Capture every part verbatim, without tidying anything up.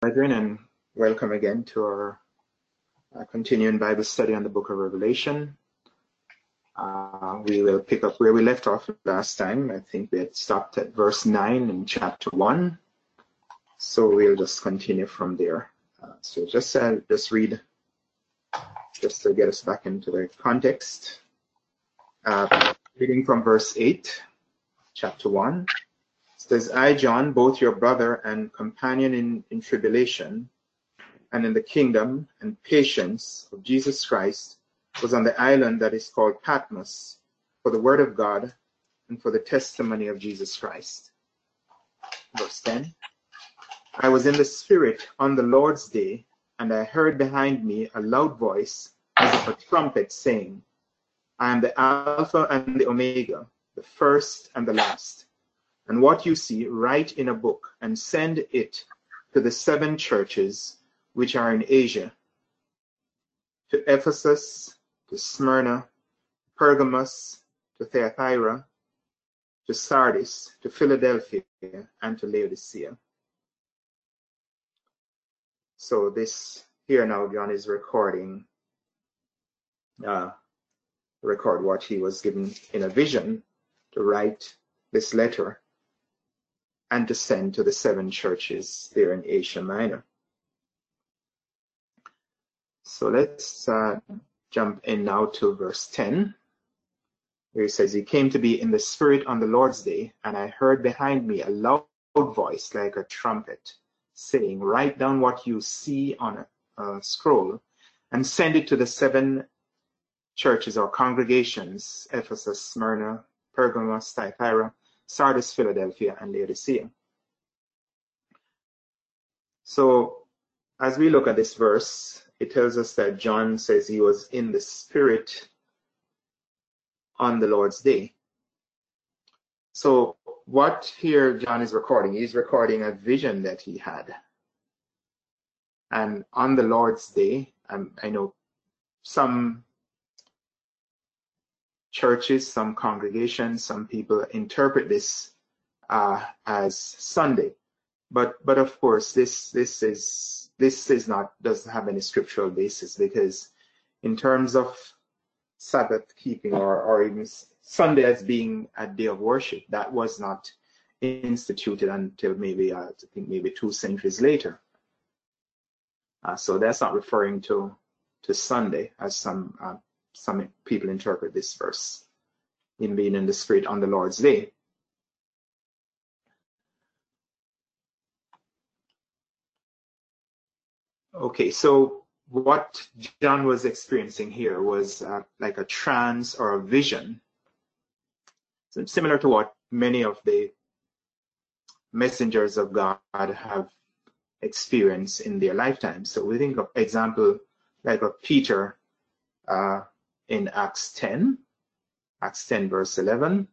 Brethren, and welcome again to our uh, continuing Bible study on the book of Revelation. Uh, we will pick up where we left off last time. I think we had stopped at verse nine in chapter one. So we'll just continue from there. Uh, so just, uh, just read, just to get us back into the context. Uh, reading from verse eight, chapter one. Says, I, John, both your brother and companion in, in tribulation and in the kingdom and patience of Jesus Christ, was on the island that is called Patmos for the word of God and for the testimony of Jesus Christ. Verse ten. I was in the Spirit on the Lord's day, and I heard behind me a loud voice as of a trumpet saying, I am the Alpha and the Omega, the first and the last. And what you see, write in a book and send it to the seven churches which are in Asia, to Ephesus, to Smyrna, Pergamos, to Thyatira, to Sardis, to Philadelphia, and to Laodicea. So this here now, John is recording, uh, record what he was given in a vision to write this letter and to send to the seven churches there in Asia Minor. So let's uh, jump in now to verse ten, where it says, He came to be in the Spirit on the Lord's day, and I heard behind me a loud voice like a trumpet, saying, Write down what you see on a, a scroll, and send it to the seven churches or congregations, Ephesus, Smyrna, Pergamos, Thyatira, Sardis, Philadelphia, and Laodicea. So as we look at this verse, it tells us that John says he was in the Spirit on the Lord's day. So what here John is recording, he's recording a vision that he had. And on the Lord's day, um, I know some churches, some congregations, some people interpret this uh, as Sunday, but but of course this this is this is not doesn't have any scriptural basis, because in terms of Sabbath keeping or or even Sunday as being a day of worship, that was not instituted until maybe uh, I think maybe two centuries later. Uh, so that's not referring to to Sunday as some. Uh, Some people interpret this verse, in being in the Spirit on the Lord's day. Okay, so what John was experiencing here was uh, like a trance or a vision, so similar to what many of the messengers of God have experienced in their lifetime. So we think of example like of Peter, uh, in Acts ten, Acts ten verse eleven,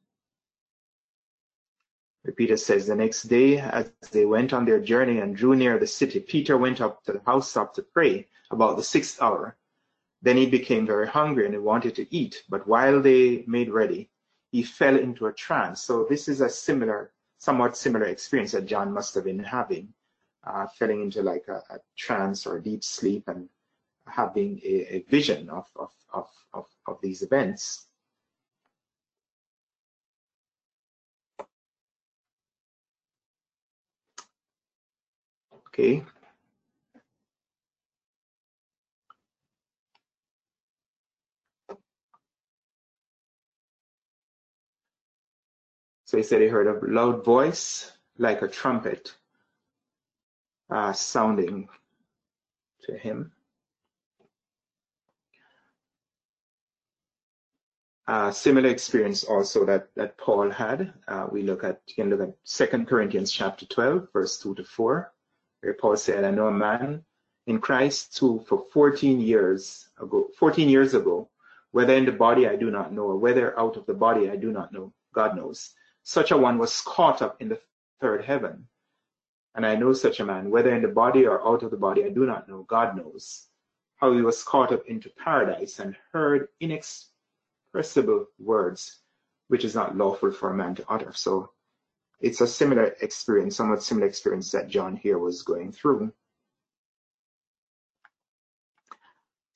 where Peter says, the next day as they went on their journey and drew near the city, Peter went up to the housetop to pray about the sixth hour. Then he became very hungry and he wanted to eat, but while they made ready, he fell into a trance. So this is a similar, somewhat similar experience that John must have been having, uh, falling into like a, a trance or a deep sleep and having a, a vision of, of, of, of, of these events. Okay. So he said he heard a loud voice like a trumpet uh, sounding to him. Uh, similar experience also that, that Paul had. Uh, we look at, you can look at Second Corinthians chapter twelve, verse two to four, where Paul said, I know a man in Christ who for fourteen years ago, fourteen years ago, whether in the body I do not know, or whether out of the body I do not know, God knows. Such a one was caught up in the third heaven. And I know such a man, whether in the body or out of the body I do not know, God knows, how he was caught up into paradise and heard inexpressible words, which is not lawful for a man to utter. So it's a similar experience, somewhat similar experience that John here was going through.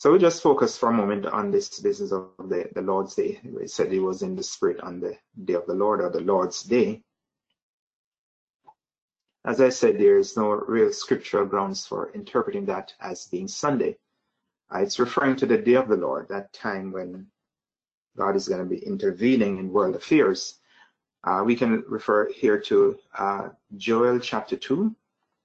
So we just focus for a moment on this business of the, the Lord's Day. We said he was in the spirit on the day of the Lord, or the Lord's Day. As I said, there is no real scriptural grounds for interpreting that as being Sunday. Uh, it's referring to the day of the Lord, that time when God is going to be intervening in world affairs. Uh, we can refer here to uh, Joel chapter two.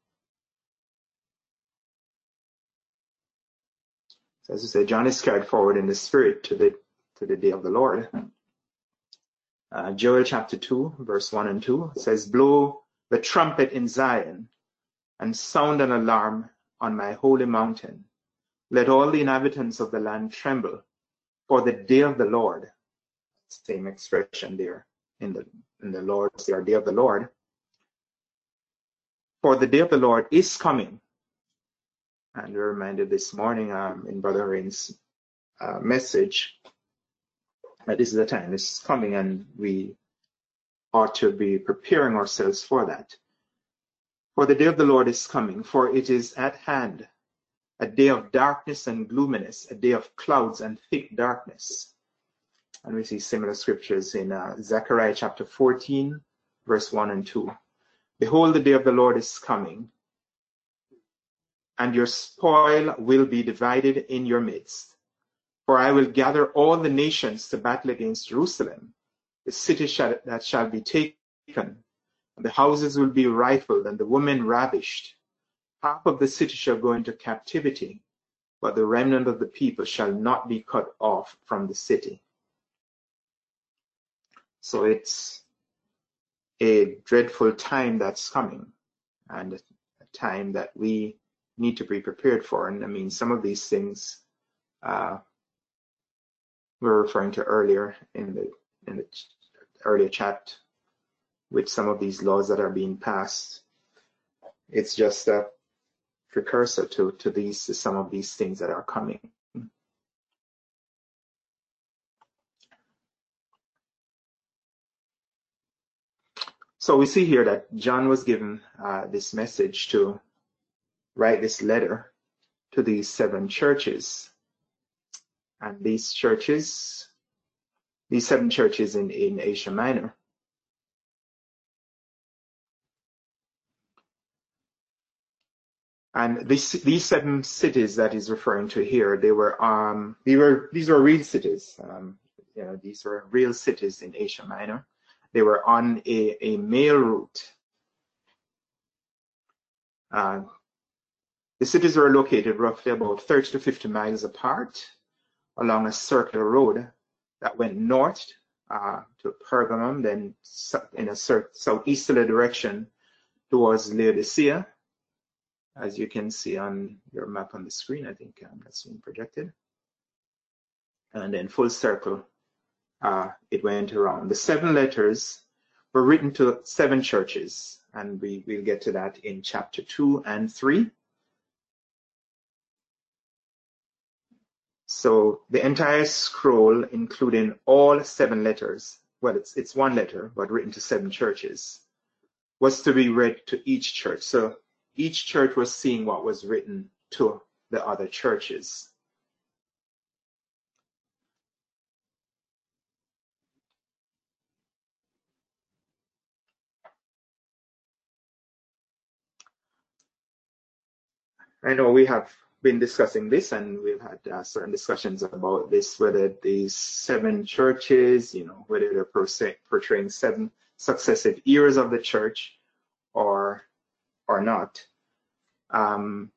So as I say, John is carried forward in the spirit to the to the day of the Lord. Uh, Joel chapter two, verse one and two says, "Blow the trumpet in Zion, and sound an alarm on my holy mountain. Let all the inhabitants of the land tremble, for the day of the Lord," same expression there in the in the Lord's Day, or day of the Lord. "For the day of the Lord is coming." And we're reminded this morning um, in Brother Rain's uh, message that this is the time is coming, and we ought to be preparing ourselves for that. "For the day of the Lord is coming, for it is at hand, a day of darkness and gloominess, a day of clouds and thick darkness." And we see similar scriptures in uh, Zechariah chapter fourteen, verse one and two. "Behold, the day of the Lord is coming, and your spoil will be divided in your midst. For I will gather all the nations to battle against Jerusalem. The city shall, that shall be taken, and the houses will be rifled, and the women ravished. Half of the city shall go into captivity, but the remnant of the people shall not be cut off from the city." So it's a dreadful time that's coming, and a time that we need to be prepared for. And I mean, some of these things uh, we were referring to earlier in the in the earlier chat with some of these laws that are being passed. It's just a precursor to to these to some of these things that are coming. So we see here that John was given uh, this message to write this letter to these seven churches. And these churches, these seven churches in, in Asia Minor. And these these seven cities that he's referring to here, they were um they were these were real cities. Um, you know, these were real cities in Asia Minor. They were on a, a mail route. Uh, the cities were located roughly about thirty to fifty miles apart along a circular road that went north uh, to Pergamum, then in a southeasterly direction towards Laodicea, as you can see on your map on the screen. I think um, that's being projected. And then full circle, uh, it went around. The seven letters were written to seven churches, and we will get to that in chapter two and three. So the entire scroll, including all seven letters, well, it's it's one letter, but written to seven churches, was to be read to each church. So each church was seeing what was written to the other churches. I know we have been discussing this, and we've had uh, certain discussions about this, whether these seven churches, you know, whether they're portraying seven successive eras of the church or or not. Um,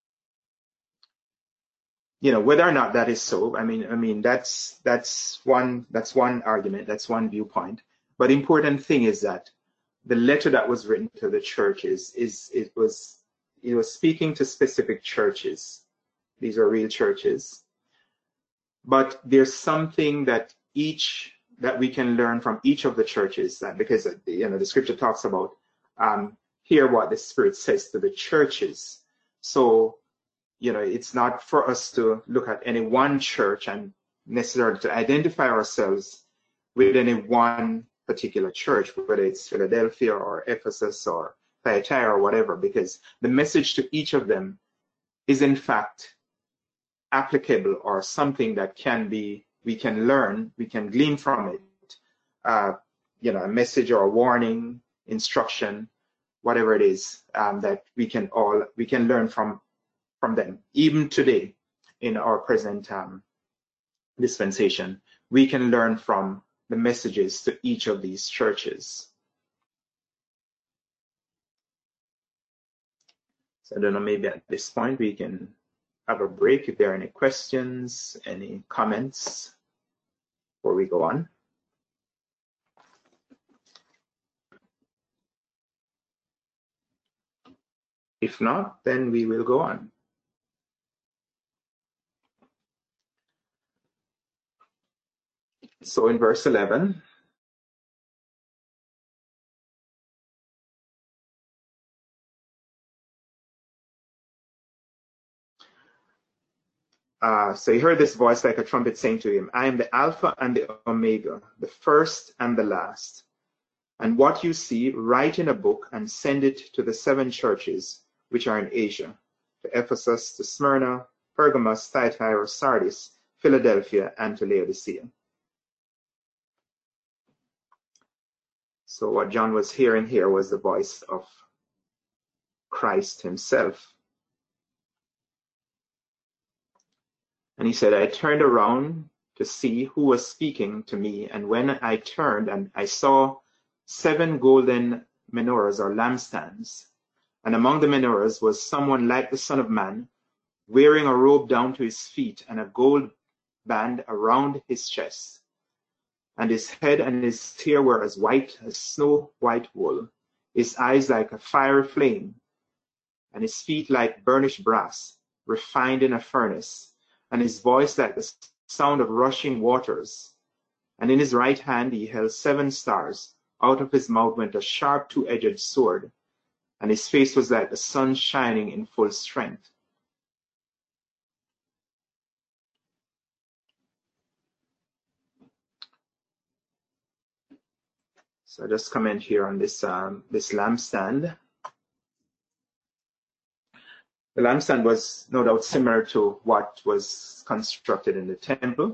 you know, whether or not that is so, I mean, I mean that's that's one that's one argument, that's one viewpoint. But the important thing is that the letter that was written to the churches is it was it was speaking to specific churches. These are real churches. But there's something that each that we can learn from each of the churches, that because you know the scripture talks about um, hear what the Spirit says to the churches. So you know it's not for us to look at any one church and necessarily to identify ourselves with any one particular church, whether it's Philadelphia or Ephesus or Thyatira or whatever, because the message to each of them is in fact applicable or something that can be, we can learn, we can glean from it, uh, you know, a message or a warning, instruction, whatever it is, um, that we can all, we can learn from, from them. Even today, in our present um, dispensation, we can learn from the messages to each of these churches. So I don't know, maybe at this point we can have a break if there are any questions, any comments before we go on. If not, then we will go on. So in verse eleven, uh, so he heard this voice like a trumpet saying to him, I am the Alpha and the Omega, the first and the last. And what you see, write in a book and send it to the seven churches which are in Asia, to Ephesus, to Smyrna, Pergamos, Thyatira, Sardis, Philadelphia, and to Laodicea. So what John was hearing here was the voice of Christ himself. And he said, I turned around to see who was speaking to me, and when I turned and I saw seven golden menorahs or lampstands, and among the menorahs was someone like the Son of Man, wearing a robe down to his feet and a gold band around his chest. And his head and his hair were as white as snow white wool, his eyes like a fiery flame, and his feet like burnished brass, refined in a furnace, and his voice like the sound of rushing waters. And in his right hand he held seven stars. Out of his mouth went a sharp two-edged sword, and his face was like the sun shining in full strength. So I just comment here on this um, this lampstand. The lampstand was no doubt similar to what was constructed in the temple,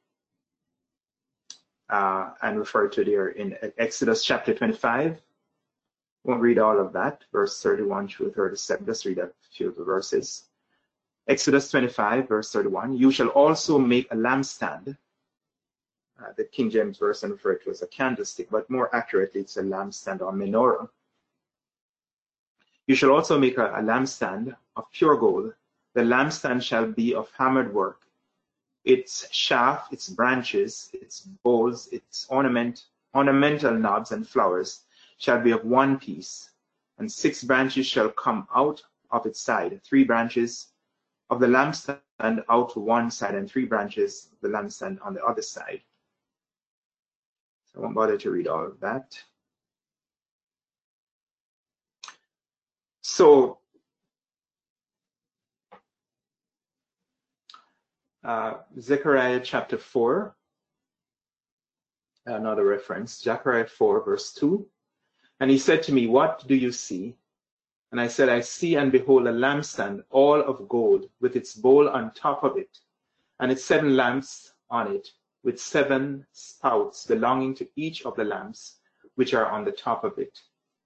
uh, and referred to there in Exodus chapter twenty-five. Won't read all of that, verse thirty-one through thirty-seven. Just read a few of the verses. Exodus twenty-five, verse thirty-one. You shall also make a lampstand. Uh, the King James Version referred to as a candlestick, but more accurately, it's a lampstand or menorah. You shall also make a, a lampstand of pure gold. The lampstand shall be of hammered work. Its shaft, its branches, its bowls, its ornament, ornamental knobs and flowers shall be of one piece, and six branches shall come out of its side, three branches of the lampstand out to one side, and three branches of the lampstand on the other side. So I won't bother to read all of that. So uh, Zechariah chapter four, another reference, Zechariah four, verse two. And he said to me, what do you see? And I said, I see and behold a lampstand, all of gold, with its bowl on top of it, and its seven lamps on it, with seven spouts belonging to each of the lamps, which are on the top of it.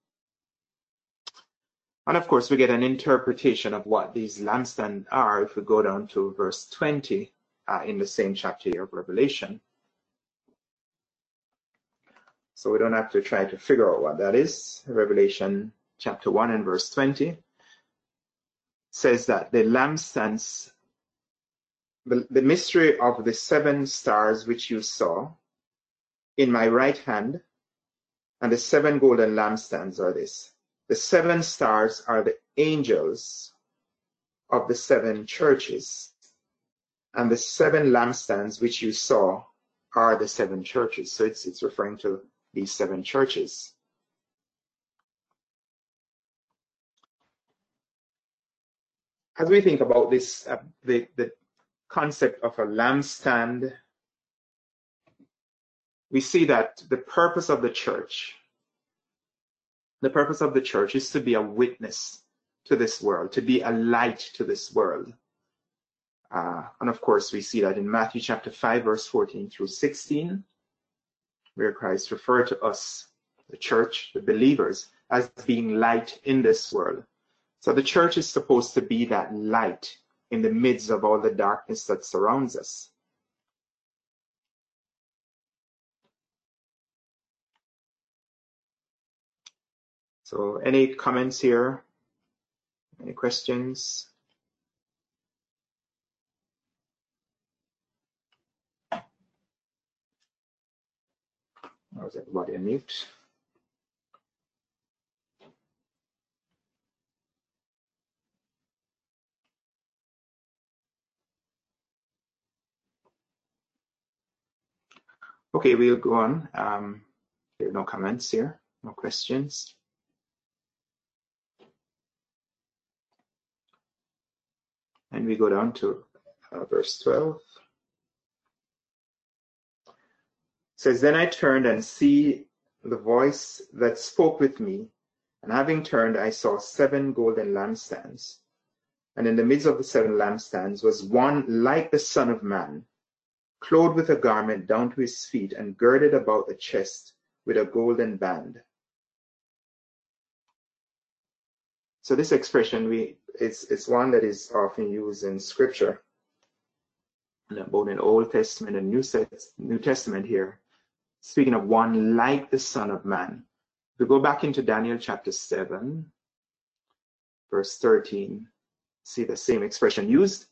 And of course, we get an interpretation of what these lampstands are if we go down to verse twenty uh, in the same chapter of Revelation. So we don't have to try to figure out what that is. Revelation chapter one and verse twenty says that the lampstands, the, the mystery of the seven stars which you saw in my right hand, and the seven golden lampstands are this. The seven stars are the angels of the seven churches, and the seven lampstands which you saw are the seven churches. So it's, it's referring to these seven churches. As we think about this, uh, the, the concept of a lampstand, we see that the purpose of the church, the purpose of the church is to be a witness to this world, to be a light to this world. Uh, and of course, we see that in Matthew chapter five, verse fourteen through sixteen, where Christ referred to us, the church, the believers, as being light in this world. So the church is supposed to be that light in the midst of all the darkness that surrounds us. So any comments here? Any questions? Or is everybody on mute? Okay, we'll go on. Um, there are no comments here, no questions. And we go down to uh, verse twelve. It says, Then I turned and see the voice that spoke with me, and having turned, I saw seven golden lampstands. And in the midst of the seven lampstands was one like the Son of Man, clothed with a garment down to his feet, and girded about the chest with a golden band. So this expression, we it's, it's one that is often used in Scripture, both in Old Testament and New, New Testament here, speaking of one like the Son of Man. If we go back into Daniel chapter seven, verse thirteen, see the same expression used,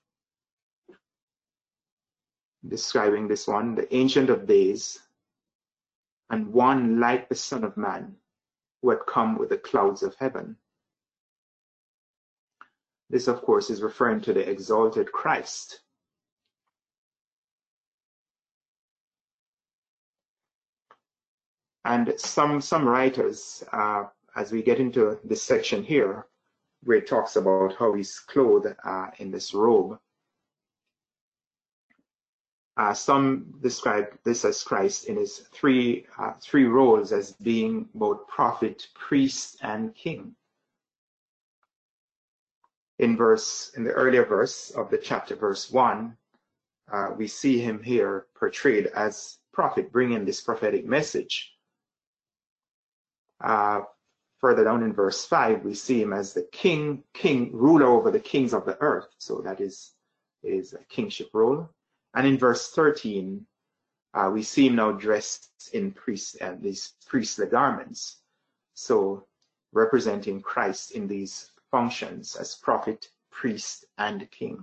describing this one, the Ancient of Days, and one like the Son of Man, who had come with the clouds of heaven. This, of course, is referring to the exalted Christ. And some, some writers, uh, as we get into this section here, where it talks about how he's clothed uh, in this robe, uh, some describe this as Christ in his three, uh, three roles as being both prophet, priest, and king. In verse, in the earlier verse of the chapter, verse one, uh, we see him here portrayed as prophet, bringing this prophetic message. Uh, further down in verse five, we see him as the king, king, ruler over the kings of the earth. So that is, is a kingship role. And in verse thirteen, uh, we see him now dressed in priest and uh, these priestly garments. So representing Christ in these functions as prophet, priest, and king.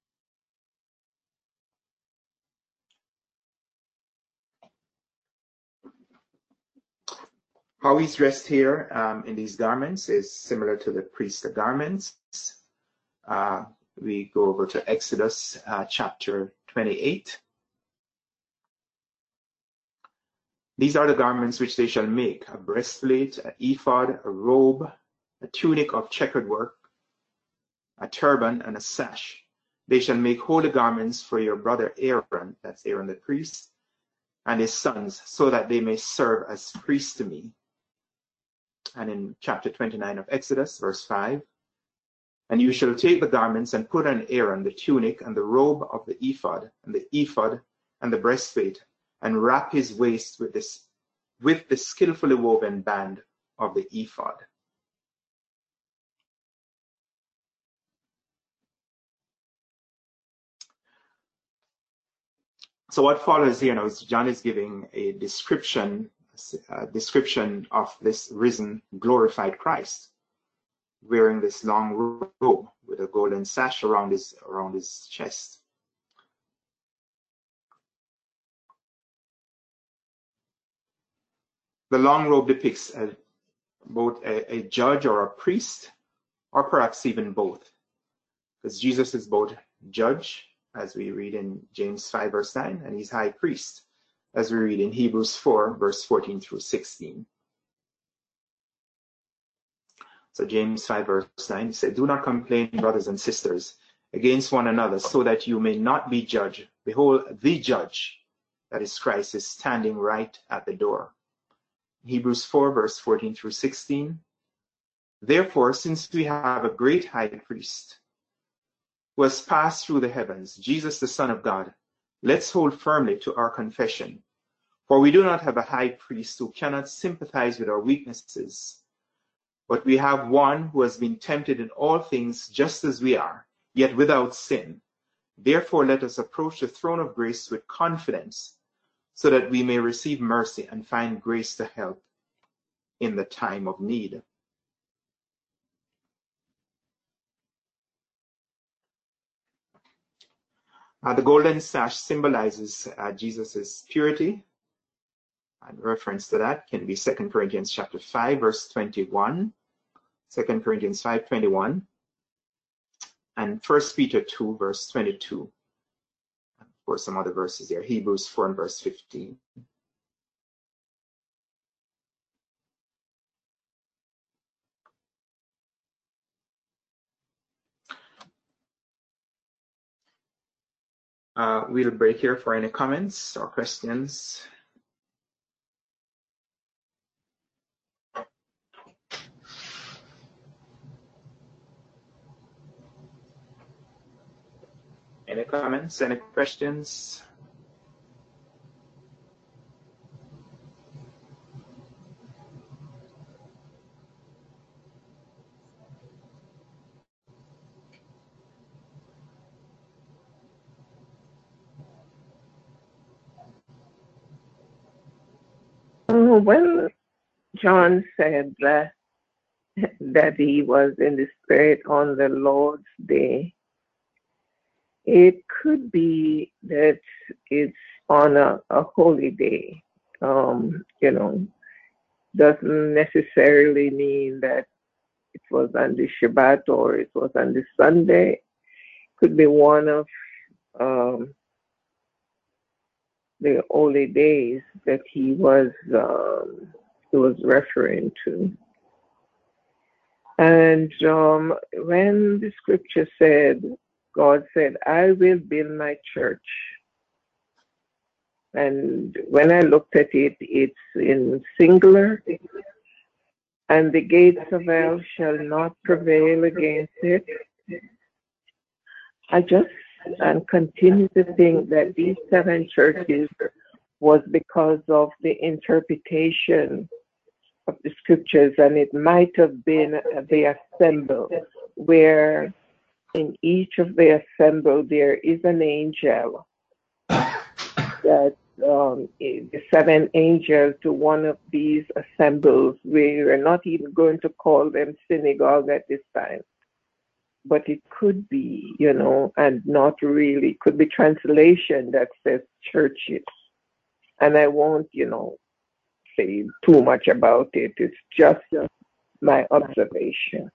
How he's dressed here um, in these garments is similar to the priestly garments. Uh, we go over to Exodus uh, chapter twenty-eight. These are the garments which they shall make: a breastplate, an ephod, a robe, a tunic of checkered work, a turban, and a sash. They shall make holy garments for your brother Aaron, that's Aaron the priest, and his sons, so that they may serve as priests to me. And in chapter twenty-nine of Exodus, verse five, and you shall take the garments and put on Aaron the tunic and the robe of the ephod, and the ephod and the breastplate, and wrap his waist with this with the skillfully woven band of the ephod. So what follows here now is John is giving a description, a description of this risen, glorified Christ, wearing this long robe with a golden sash around his around his chest. The long robe depicts a, both a, a judge or a priest, or perhaps even both, because Jesus is both judge, as we read in James five, verse nine, and he's high priest, as we read in Hebrews four, verse fourteen through sixteen. So James five, verse nine, he said, "Do not complain, brothers and sisters, against one another, so that you may not be judged. Behold, the judge, that is Christ, is standing right at the door." Hebrews four, verse fourteen through sixteen. "Therefore, since we have a great high priest who has passed through the heavens, Jesus the Son of God, let's hold firmly to our confession. For we do not have a high priest who cannot sympathize with our weaknesses, but we have one who has been tempted in all things just as we are, yet without sin. Therefore, let us approach the throne of grace with confidence, so that we may receive mercy and find grace to help in the time of need. Uh, the golden sash symbolizes uh, Jesus' purity. And reference to that can be Second Corinthians chapter five, verse twenty-one, Second Corinthians five, twenty-one, and First Peter two, verse twenty-two. Of course, some other verses there, Hebrews four and verse fifteen. Uh, we'll break here for any comments or questions. Any comments, any questions? When John said that, that he was in the Spirit on the Lord's Day, it could be that it's on a, a holy day. Um, you know, doesn't necessarily mean that it was on the Shabbat or it was on the Sunday. Could be one of um, the holy days that he was um, he was referring to. And um, when the scripture said, God said, I will build my church. And when I looked at it, it's in singular. And the gates of hell shall not prevail against it. I just and continue to think that these seven churches was because of the interpretation of the scriptures, and it might have been the assembly, where in each of the assembly there is an angel that um, the seven angels to one of these assemblies. We are not even going to call them synagogue at this time, but it could be, you know, and not really, could be translation that says churches. And I won't, you know, say too much about it. It's just my observation.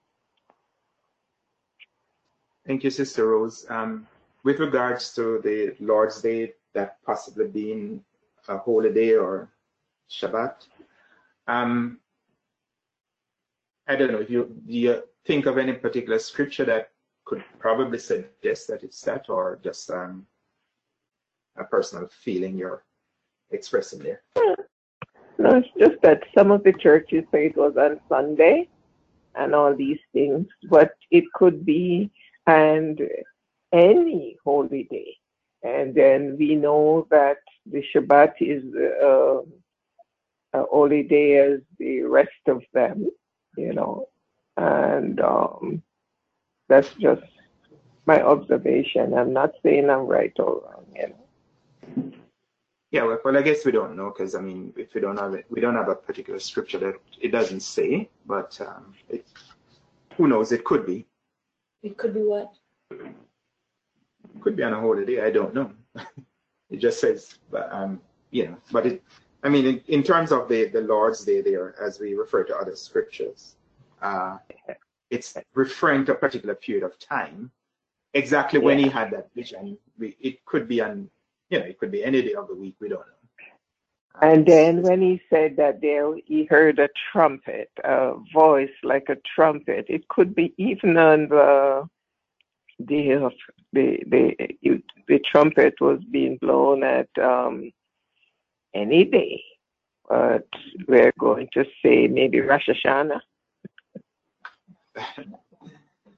Thank you, Sister Rose. Um, with regards to the Lord's Day, that possibly being a holy day or Shabbat, um, I don't know if you, do you think of any particular scripture that could probably suggest that it's that, or just um, a personal feeling you're expressing there? No, it's just that some of the churches say it was on Sunday and all these things, but it could be and any holy day. And then we know that the Shabbat is uh, a holy day as the rest of them, you know, and um, that's just my observation. I'm not saying I'm right or wrong, you know. Yeah, well, well I guess we don't know, because I mean, if we don't have it, we don't have a particular scripture that it doesn't say, but um, it, who knows? It could be. It could be what? It could be on a holy day. I don't know. It just says, but um, you know, but it. I mean, in, in terms of the the Lord's Day, there, as we refer to other scriptures, uh, it's referring to a particular period of time. Exactly when Yeah. he had that vision, we, it could be on, you know, it could be any day of the week. We don't know. Um, And then it's- when he said that there he heard a trumpet, a voice like a trumpet, it could be even on the day of the the the trumpet was being blown at um, any day. But we're going to say maybe Rosh Hashanah.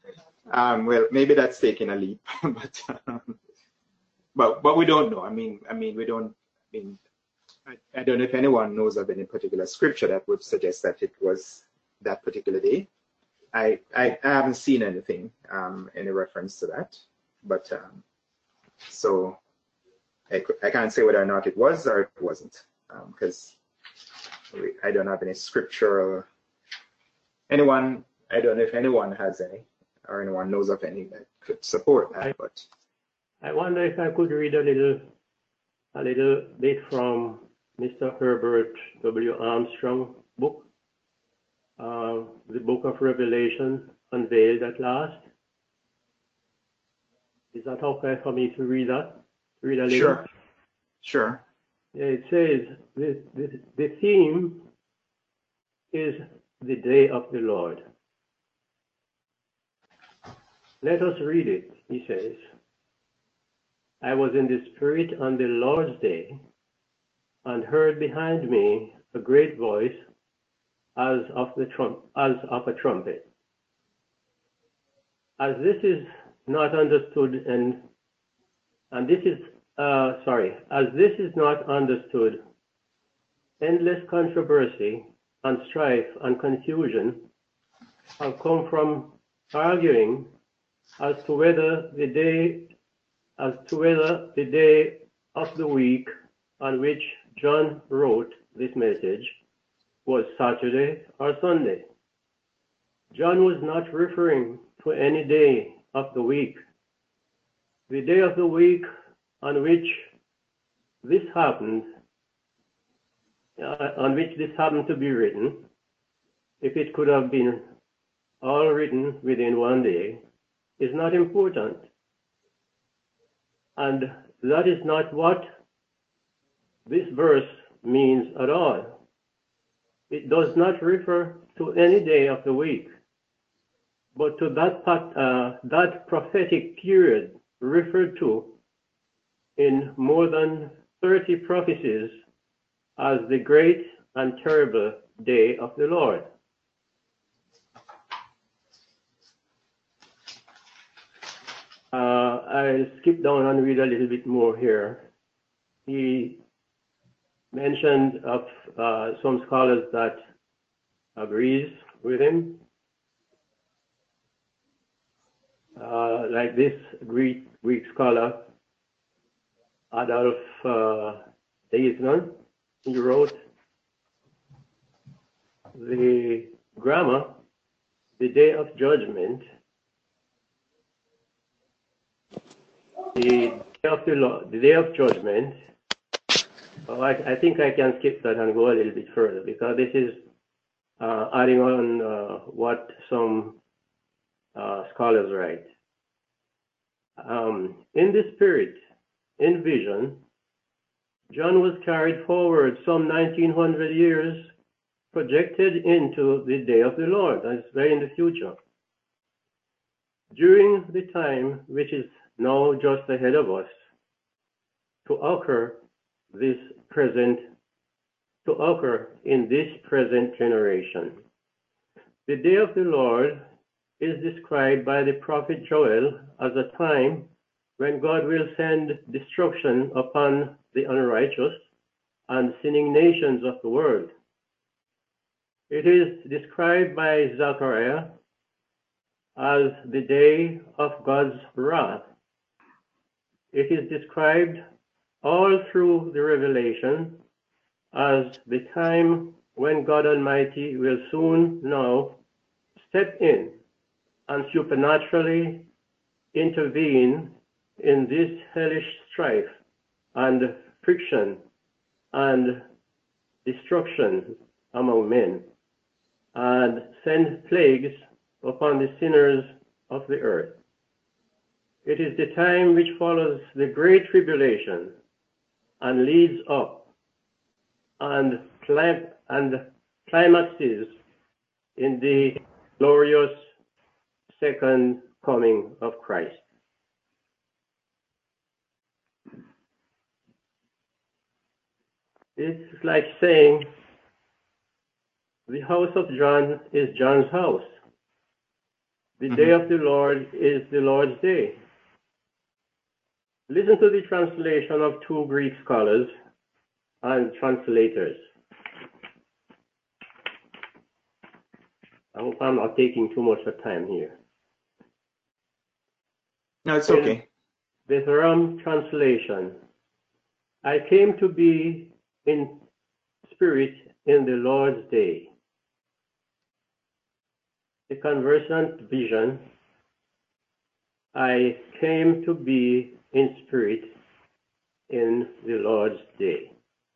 Um, well, maybe that's taking a leap, but um, but but we don't know. I mean, I mean, we don't. I mean, I, I don't know if anyone knows of any particular scripture that would suggest that it was that particular day. I I, I haven't seen anything, um, any reference to that, but um, so I I can't say whether or not it was or it wasn't, because um, I don't have any scriptural. Anyone, I don't know if anyone has any, or anyone knows of any that could support that. I, but I wonder if I could read a little, a little bit from Mister Herbert W. Armstrong book, uh, the Book of Revelation Unveiled at Last. Is that okay for me to read that? Read a little? Sure. Sure. Yeah, it says the, the, the theme is the day of the Lord. Let us read it, he says. I was in the Spirit on the Lord's day, and heard behind me a great voice as of, the trump, as of a trumpet. As this is not understood, and, and this is, uh, sorry, as this is not understood, endless controversy and strife and confusion have come from arguing as to whether the day as to whether the day of the week on which John wrote this message was Saturday or Sunday. John was not referring to any day of the week. The day of the week on which this happened, uh, on which this happened to be written, if it could have been all written within one day, is not important. And that is not what this verse means at all. It does not refer to any day of the week, but to that, uh, that prophetic period referred to in more than thirty prophecies as the great and terrible day of the Lord. Uh, I'll skip down and read a little bit more here. He mentioned of uh, some scholars that agrees with him, uh, like this Greek Greek scholar Adolf uh, Daisnon. He wrote the grammar, the day of judgment. The day of the law, the day of judgment. Well, I, I think I can skip that and go a little bit further, because this is uh, adding on uh, what some uh, scholars write. Um, in the spirit, in vision, John was carried forward some nineteen hundred years, projected into the day of the Lord. That's very in the future. During the time which is now just ahead of us, to occur this present, to occur in this present generation. The day of the Lord is described by the prophet Joel as a time when God will send destruction upon the unrighteous and sinning nations of the world. It is described by Zechariah as the day of God's wrath. It is described all through the Revelation as the time when God Almighty will soon now step in and supernaturally intervene in this hellish strife and friction and destruction among men, and send plagues upon the sinners of the earth. It is the time which follows the great tribulation and leads up and, clim and climaxes in the glorious second coming of Christ. It's like saying the house of John is John's house. The Mhm. day of the Lord is the Lord's day. Listen to the translation of two Greek scholars and translators. I hope I'm not taking too much of time here. No, it's In okay. the Thuram translation, I came to be in spirit in the Lord's day. The Conversant Vision, I came to be in spirit in the Lord's day.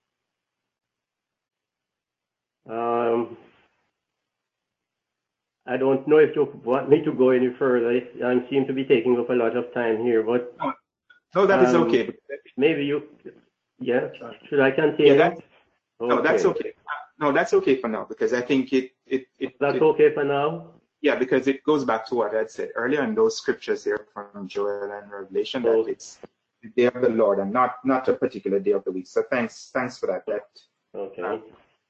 Um, I don't know if you want me to go any further. I seem to be taking up a lot of time here, but No, no, that is um, okay. maybe you, yeah, should I Yeah, continue? that's no, that's Okay, okay. No, that's okay for now because I think it it it, that's it okay for now? yeah, because it goes back to what I had said earlier in those scriptures here from Joel and Revelation that So, it's the day of the Lord and not not a particular day of the week. So thanks thanks for that. That okay. uh,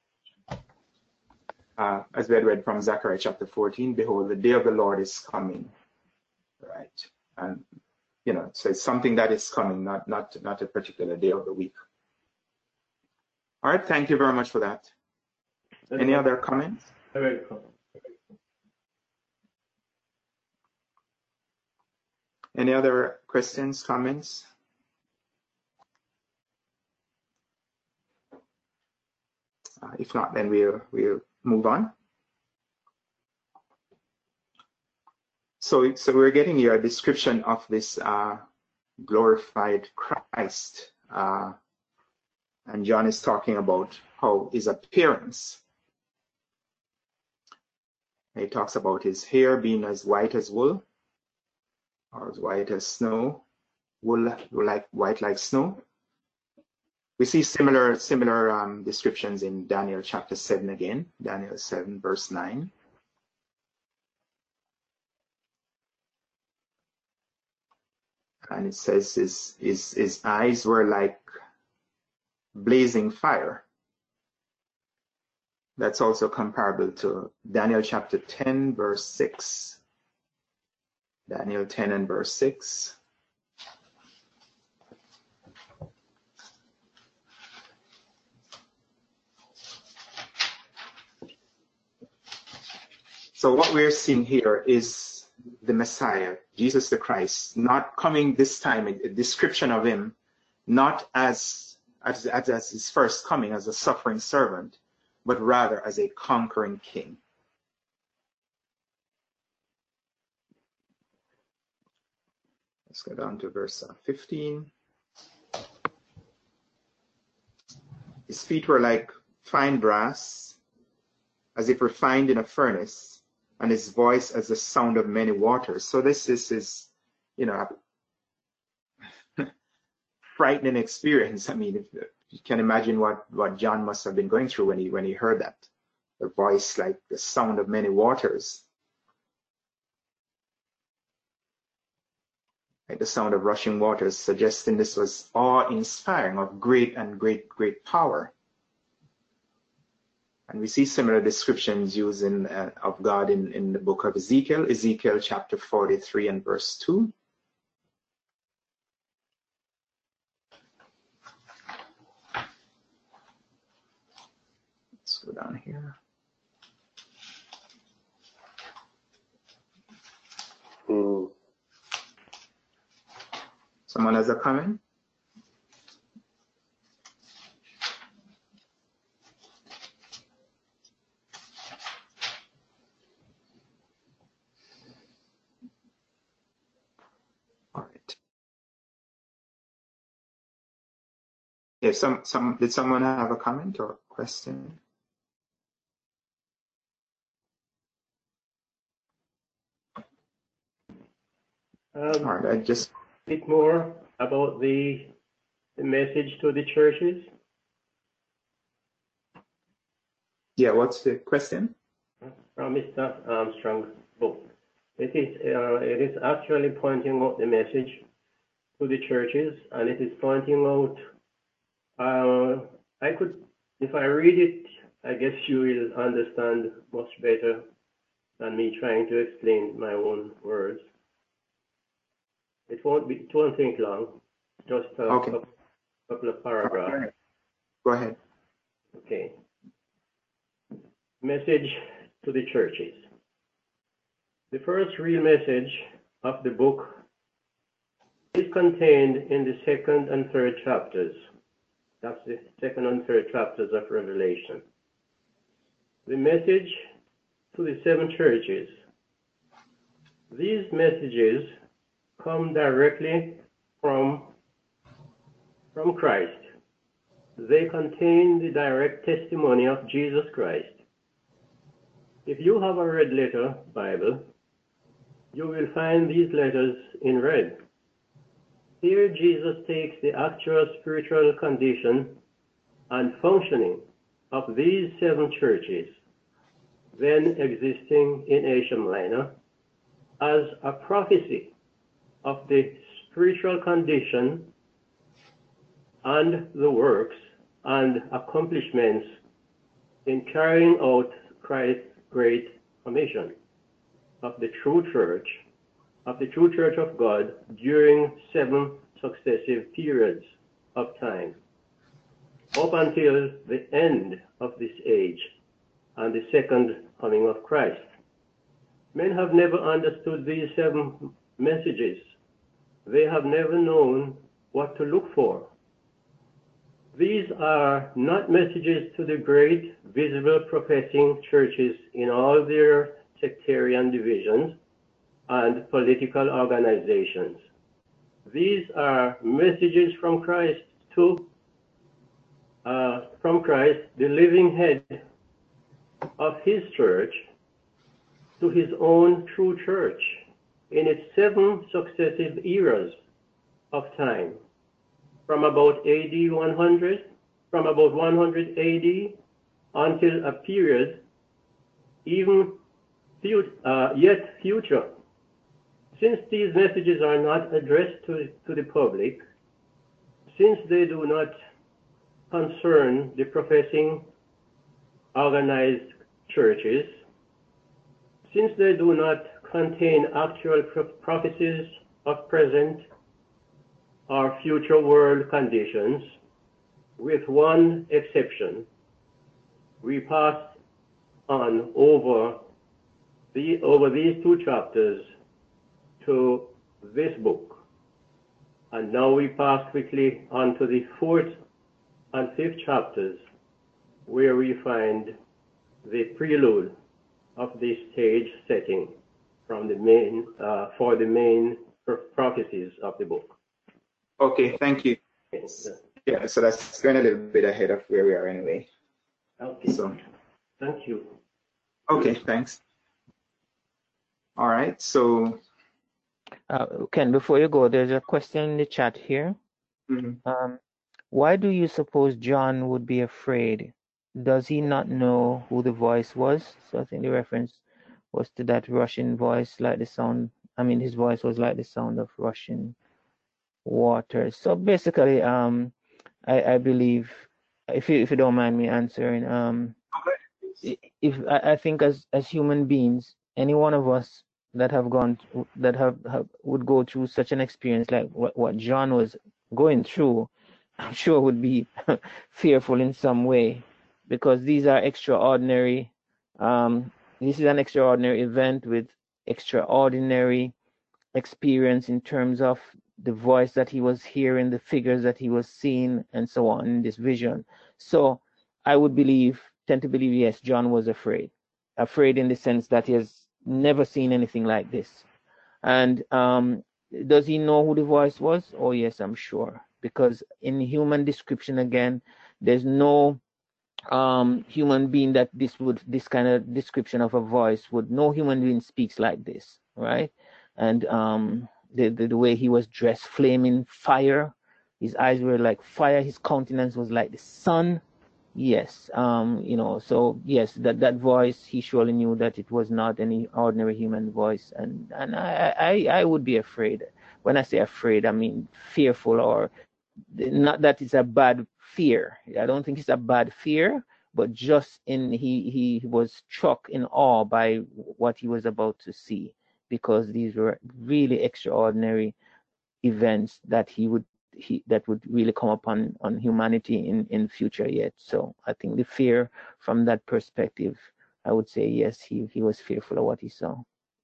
uh, as we had read from Zechariah chapter fourteen, behold, the day of the Lord is coming, right? And you know, so it's something that is coming, not not not a particular day of the week. All right, thank you very much for that. Any other comments? Any other questions, comments? Uh, if not, then we'll we'll move on. So, so we're getting here a description of this uh, glorified Christ, uh, and John is talking about how his appearance. He talks about his hair being as white as wool, or as white as snow, wool like white like snow. We see similar similar um, descriptions in Daniel chapter seven again, Daniel seven verse nine. And it says his, his, his eyes were like blazing fire. That's also comparable to Daniel chapter ten, verse six. Daniel ten and verse six. So what we're seeing here is the Messiah, Jesus the Christ, not coming this time, a description of him, not as, as, as his first coming as a suffering servant, but rather as a conquering king. Let's go down to verse fifteen. His feet were like fine brass, as if refined in a furnace, and his voice as the sound of many waters. So this, this is, you know, a frightening experience. I mean, if you can imagine what, what John must have been going through when he when he heard that. The voice like the sound of many waters. Like the sound of rushing waters, suggesting this was awe-inspiring, of great and great, great power. And we see similar descriptions used in, uh, of God in, in the book of Ezekiel, Ezekiel chapter forty-three and verse two. Let's go down here. Mm. Someone has a comment? All right. If some some did someone have a comment or question? Um, All right, I just a bit more about the, the message to the churches. yeah. What's the question? From Mister Armstrong's book. It is, uh, it is actually pointing out the message to the churches, and it is pointing out, uh, I could, if I read it, I guess you will understand much better than me trying to explain my own words. It won't be, it won't take long, just a Okay. couple, couple of paragraphs. Go ahead. Okay. Message to the churches. The first real message of the book is contained in the second and third chapters. That's the second and third chapters of Revelation. The message to the seven churches. These messages come directly from, from Christ. They contain the direct testimony of Jesus Christ. If you have a red letter Bible, you will find these letters in red. Here Jesus takes the actual spiritual condition and functioning of these seven churches, then existing in Asia Minor, as a prophecy of the spiritual condition and the works and accomplishments in carrying out Christ's great commission of the true church, of the true church of God during seven successive periods of time, up until the end of this age and the second coming of Christ. Men have never understood these seven messages. They have never known what to look for. These are not messages to the great visible professing churches in all their sectarian divisions and political organizations. These are messages from Christ to, uh, from Christ, the living head of his church, to his own true church in its seven successive eras of time, from about A D one hundred, from about one hundred A D until a period even uh, yet future. Since these messages are not addressed to, to the public, since they do not concern the professing organized churches, since they do not contain actual prophecies of present or future world conditions, with one exception, we pass on over the over these two chapters to this book. And now we pass quickly on to the fourth and fifth chapters, where we find the prelude of this stage setting from the main uh, for the main prophecies of the book. Okay, thank you. Yeah, so that's going a little bit ahead of where we are anyway. Okay. So, thank you. Okay, thanks. All right, so. Uh, Ken, before you go, there's a question in the chat here. Mm-hmm. Um, why do you suppose John would be afraid? Does he not know who the voice was? So I think the reference was to that Russian voice, like the sound. I mean, his voice was like the sound of rushing water. So basically, um, I, I believe, if you if you don't mind me answering, um, if I, I think as as human beings, any one of us that have gone that have, have would go through such an experience like what, what John was going through, I'm sure would be fearful in some way, because these are extraordinary. Um, this is an extraordinary event with extraordinary experience in terms of the voice that he was hearing, the figures that he was seeing, and so on in this vision. So I would believe, tend to believe, yes, John was afraid. Afraid in the sense that he has never seen anything like this. And um, does he know who the voice was? Oh, yes, I'm sure. Because in human description, again, there's no um, human being that this would, this kind of description of a voice would, no human being speaks like this, right? And um, the, the, the way he was dressed, flaming fire, his eyes were like fire, his countenance was like the sun. Yes, um, you know, so yes, that, that voice, he surely knew that it was not any ordinary human voice. And, and I, I, I would be afraid. When I say afraid, I mean fearful, or not that it's a bad fear. I don't think it's a bad fear, but just in he he was struck in awe by what he was about to see, because these were really extraordinary events that he would he that would really come upon on humanity in in future yet. So I think the fear from that perspective, I would say yes, he he was fearful of what he saw.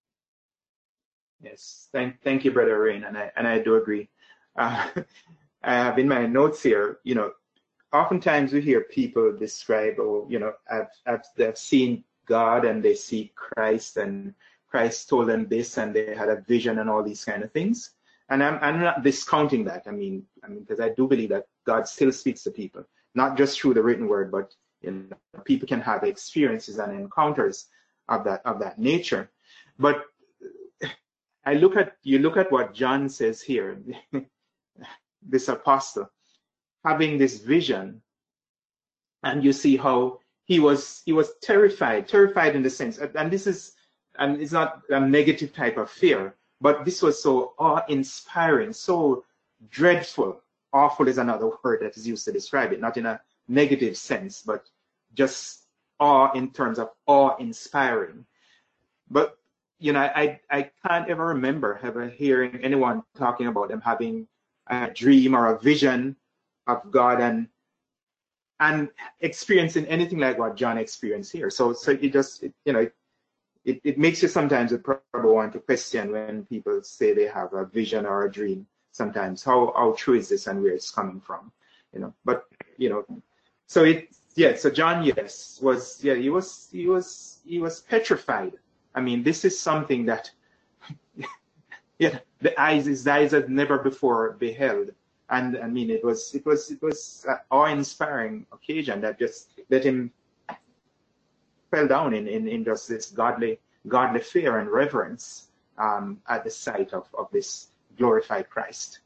Yes, thank thank you, Brother Rain, and I and I do agree. Uh, I have in my notes here, you know, oftentimes we hear people describe, oh, you know, I've, I've, they've seen God and they see Christ, and Christ told them this, and they had a vision and all these kind of things. And I'm, I'm not discounting that. I mean, I mean, because I do believe that God still speaks to people, not just through the written word, but you know, people can have experiences and encounters of that of that nature. But I look at you look at what John says here, this apostle having this vision, and you see how he was he was terrified, terrified in the sense, and this is and it's not a negative type of fear, but this was so awe-inspiring, so dreadful. Awful is another word that is used to describe it, not in a negative sense, but just awe in terms of awe-inspiring. But you know, I I can't ever remember ever hearing anyone talking about them having a dream or a vision of God and and experiencing anything like what John experienced here. So so it just it, you know it, it makes you sometimes probably want to question when people say they have a vision or a dream. Sometimes how how true is this and where it's coming from, you know? But you know, so it yeah. So John, yes, was yeah he was he was he was petrified. I mean, this is something that yeah the eyes his eyes had never before beheld. And I mean, it was it was it was an awe-inspiring occasion that just let him fell down in, in, in just this godly godly fear and reverence um, at the sight of, of this glorified Christ.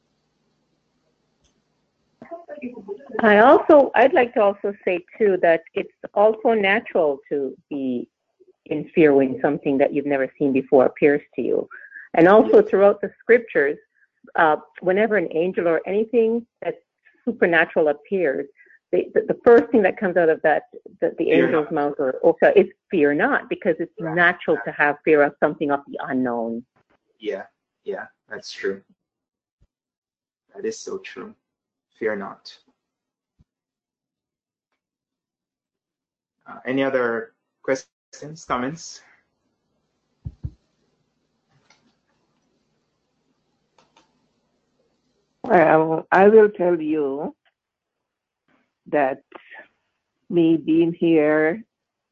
I also I'd like to also say too that it's also natural to be in fear when something that you've never seen before appears to you, and also yes. Throughout the scriptures. Uh, whenever an angel or anything that's supernatural appears, the, the, the first thing that comes out of that, the, the angel's not. mouth or Oka is fear not, because it's right. natural to have fear of something of the unknown. Yeah, yeah, that's true. That is so true. Fear not. Uh, any other questions, comments? Well, I will tell you that me being here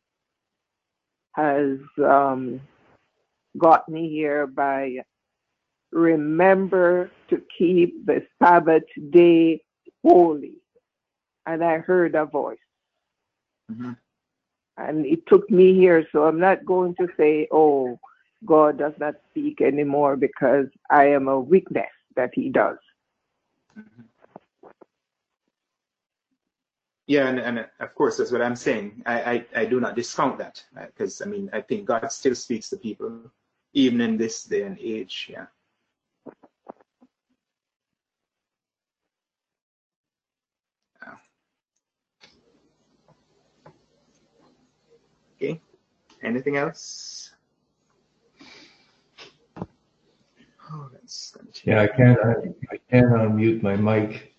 has um, got me here by remember to keep the Sabbath day holy. And I heard a voice. Mm-hmm. And it took me here, so I'm not going to say, oh, God does not speak anymore, because I am a witness that he does. Mm-hmm. Yeah, and, and of course, that's what I'm saying. I, I, I do not discount that, because, I mean, I think God still speaks to people, even in this day and age, yeah. yeah. Okay, anything else? Oh, that's yeah, I can't, I, I can't unmute my mic.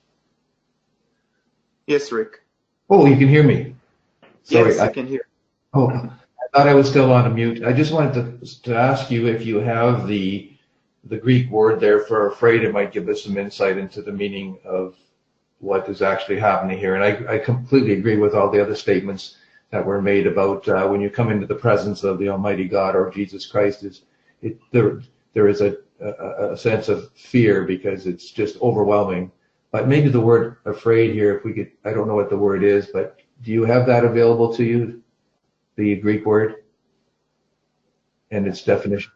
Yes, Rick. Oh, you can hear me. Sorry, yes, I, I can hear. Oh, I thought I was still on mute. I just wanted to, to ask you if you have the the Greek word there for afraid. It might give us some insight into the meaning of what is actually happening here. And I, I completely agree with all the other statements that were made about uh, when you come into the presence of the Almighty God or Jesus Christ. Is it there? There is a, a, a sense of fear because it's just overwhelming. But maybe the word afraid here, if we could, I don't know what the word is, but do you have that available to you, the Greek word and its definition?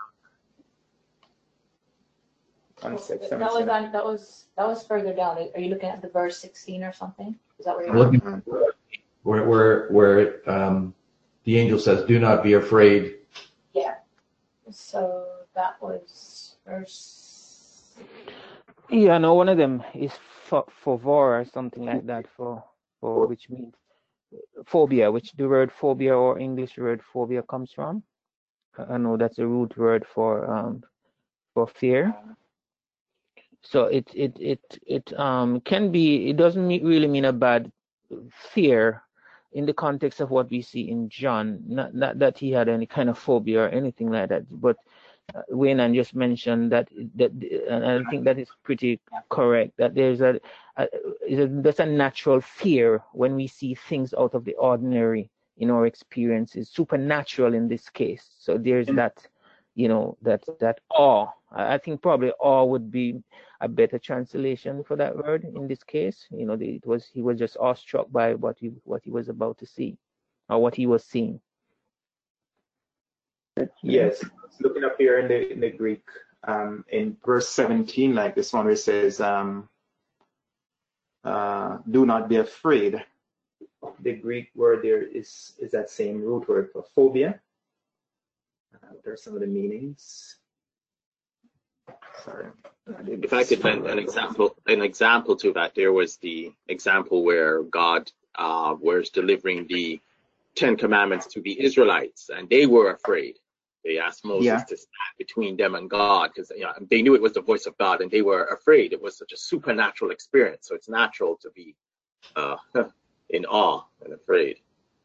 One sec, that was on, that was that was further down. Are you looking at the verse sixteen or something? Is that where you're looking? At where where where um, the angel says, "Do not be afraid." Yeah. So that was verse. Yeah, no, one of them is for for or something like that, for for which means phobia, which the word phobia or English word phobia comes from. I know that's a root word for um, for fear. So it it it it um can be. It doesn't mean, really mean a bad fear in the context of what we see in John. Not not that he had any kind of phobia or anything like that, but uh, Wayne just mentioned that that, and I think that is pretty correct. That there's a, a, a there's a natural fear when we see things out of the ordinary in our experiences, supernatural in this case. So there's that, you know, that that awe. I think probably awe would be a better translation for that word in this case. You know, it was he was just awestruck by what he what he was about to see, or what he was seeing. Yes, looking up here in the in the Greek, um, in verse seventeen, like this one where it says, um, uh, "Do not be afraid." The Greek word there is is that same root word for phobia. Uh, there are some of the meanings. Sorry. If I could lend an example, an example to that, there was the example where God uh, was delivering the Ten Commandments to the Israelites, and they were afraid. They asked Moses Yeah. to stand between them and God, because you know, they knew it was the voice of God, and they were afraid. It was such a supernatural experience, so it's natural to be uh, in awe and afraid.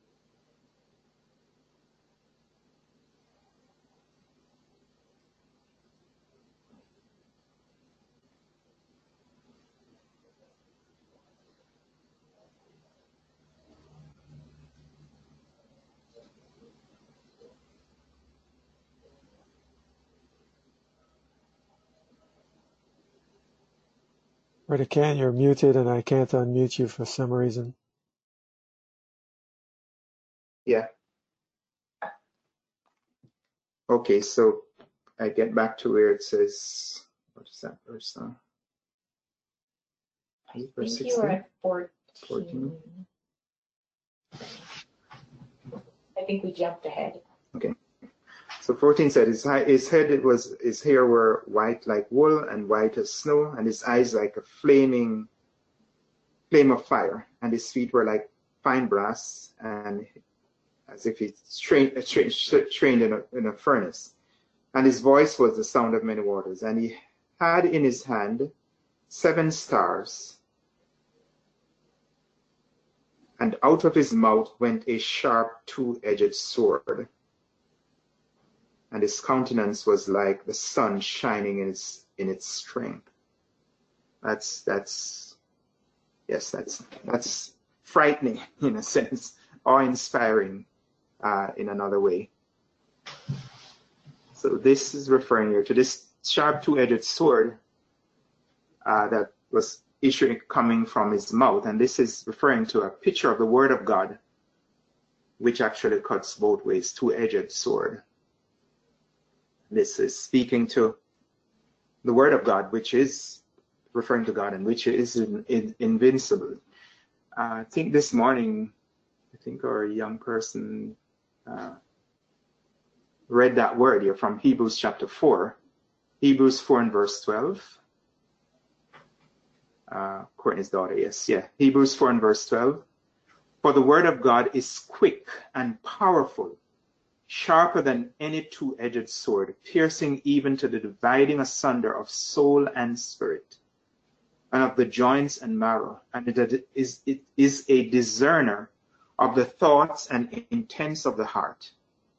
Brother Ken, you're muted and I can't unmute you for some reason. Yeah. Okay, so I get back to where it says, what is that verse now? I Verse think you were at fourteen. fourteen. I think we jumped ahead. Okay. So fourteen said, his, his head it was his hair were white like wool and white as snow, and his eyes like a flaming flame of fire, and his feet were like fine brass, and as if he trained, trained, trained in, a, in a furnace. And his voice was the sound of many waters. And he had in his hand seven stars, and out of his mouth went a sharp two-edged sword. And his countenance was like the sun shining in its in its strength. That's that's yes, that's that's frightening in a sense, awe-inspiring uh, in another way. So this is referring here to this sharp two-edged sword uh, that was issuing coming from his mouth, and this is referring to a picture of the Word of God, which actually cuts both ways, two-edged sword. This is speaking to the Word of God, which is referring to God and which is in, in, invincible. Uh, I think this morning, I think our young person uh, read that word here from Hebrews chapter four, Hebrews four and verse twelve. Uh, Courtney's daughter, yes, yeah, Hebrews four and verse twelve. For the Word of God is quick and powerful, sharper than any two-edged sword, piercing even to the dividing asunder of soul and spirit, and of the joints and marrow, and it is, it is a discerner of the thoughts and intents of the heart.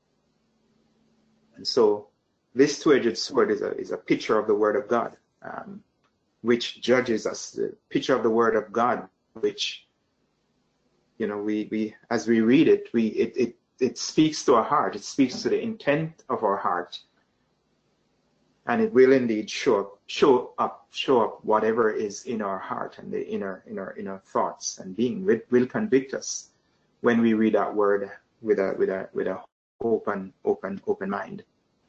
And so this two-edged sword is a, is a picture of the Word of God, um, which judges us, the picture of the Word of God, which, you know, we, we as we read it, we it, it it speaks to our heart. It speaks to the intent of our heart, and it will indeed show up, show up, show up whatever is in our heart and the inner, inner, inner thoughts and being. It will convict us when we read that word with a with a with a open, open, open mind.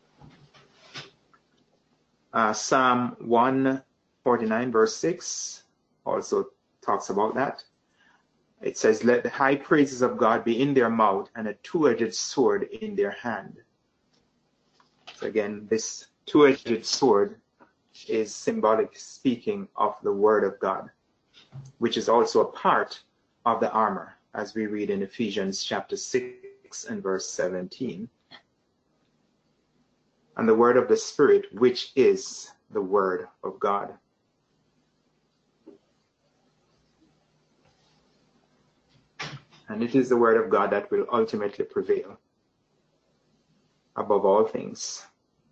Uh, Psalm one forty-nine verse six also talks about that. It says, let the high praises of God be in their mouth and a two-edged sword in their hand. So again, this two-edged sword is symbolic speaking of the Word of God, which is also a part of the armor, as we read in Ephesians chapter six and verse seventeen. And the word of the Spirit, which is the word of God. And it is the word of God that will ultimately prevail above all things.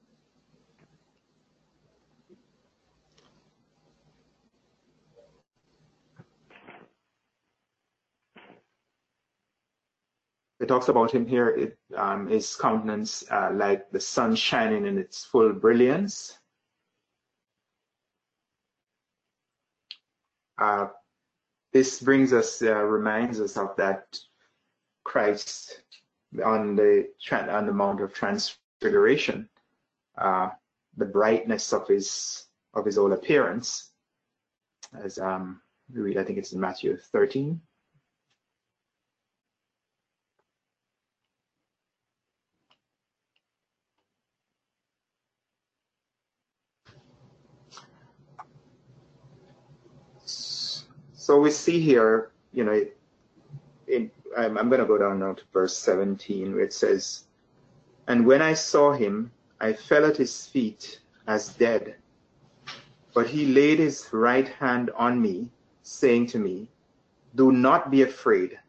It talks about him here, it, um, his countenance uh, like the sun shining in its full brilliance. Uh, this brings us, uh, reminds us of that Christ on the on the Mount of Transfiguration, uh, the brightness of his of his whole appearance, as um, we read, I think it's in Matthew thirteen. So we see here, you know, in, I'm, I'm going to go down now to verse seventeen, where it says, "And when I saw him, I fell at his feet as dead. But he laid his right hand on me, saying to me, 'Do not be afraid.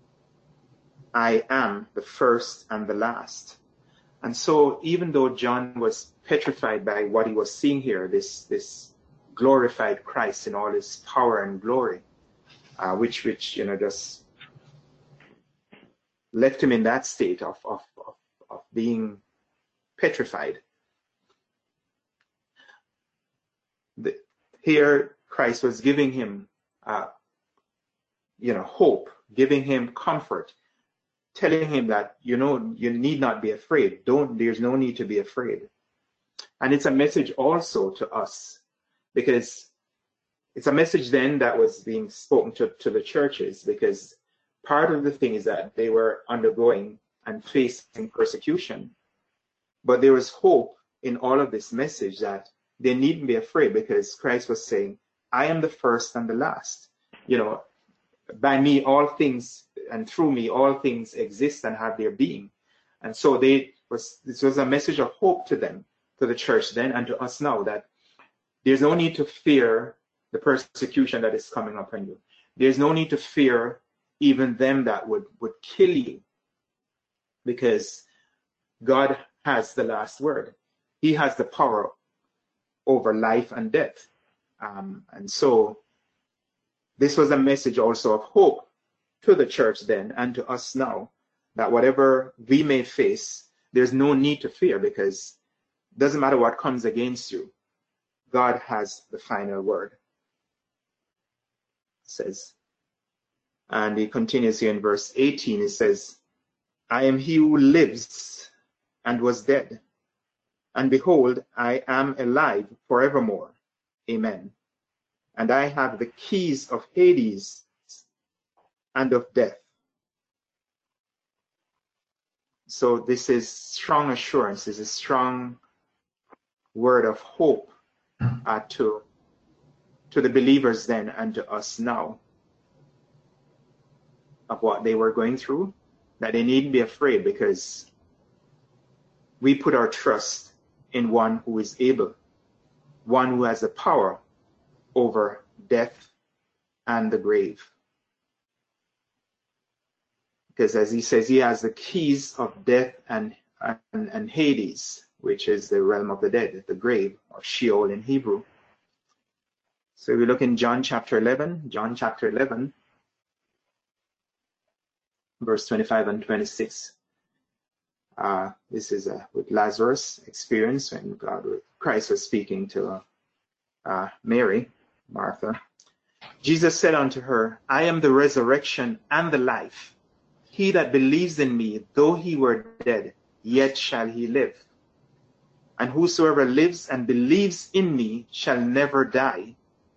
I am the first and the last.'" And so even though John was petrified by what he was seeing here, this, this glorified Christ in all his power and glory, uh, which, which, you know, just left him in that state of, of, of, of being petrified. The, here, Christ was giving him, uh, you know, hope, giving him comfort, telling him that, you know, you need not be afraid. Don't, there's no need to be afraid. And it's a message also to us, because it's a message then that was being spoken to, to the churches, because part of the thing is that they were undergoing and facing persecution. But there was hope in all of this message that they needn't be afraid, because Christ was saying, "I am the first and the last. You know, by me all things, and through me all things exist and have their being." And so they was this was a message of hope to them, to the church then and to us now, that there's no need to fear the persecution that is coming upon you. There's no need to fear even them that would, would kill you, because God has the last word. He has the power over life and death. Um, and so this was a message also of hope to the church then and to us now, that whatever we may face, there's no need to fear, because it doesn't matter what comes against you. God has the final word, it says. And he continues here in verse eighteen. He says, "I am he who lives and was dead. And behold, I am alive forevermore. Amen. And I have the keys of Hades and of death." So this is strong assurance. This is strong word of hope uh, to, to the believers then and to us now of what they were going through, that they needn't be afraid, because we put our trust in one who is able, one who has the power over death and the grave. Because as he says, he has the keys of death and, and, and Hades, which is the realm of the dead, the grave, or Sheol in Hebrew. So we look in John chapter eleven, John chapter eleven, verse twenty-five and twenty-six. Uh, this is uh, with Lazarus' experience when God, Christ was speaking to uh, Mary, Martha. "Jesus said unto her, I am the resurrection and the life. He that believes in me, though he were dead, yet shall he live. And whosoever lives and believes in me shall never die."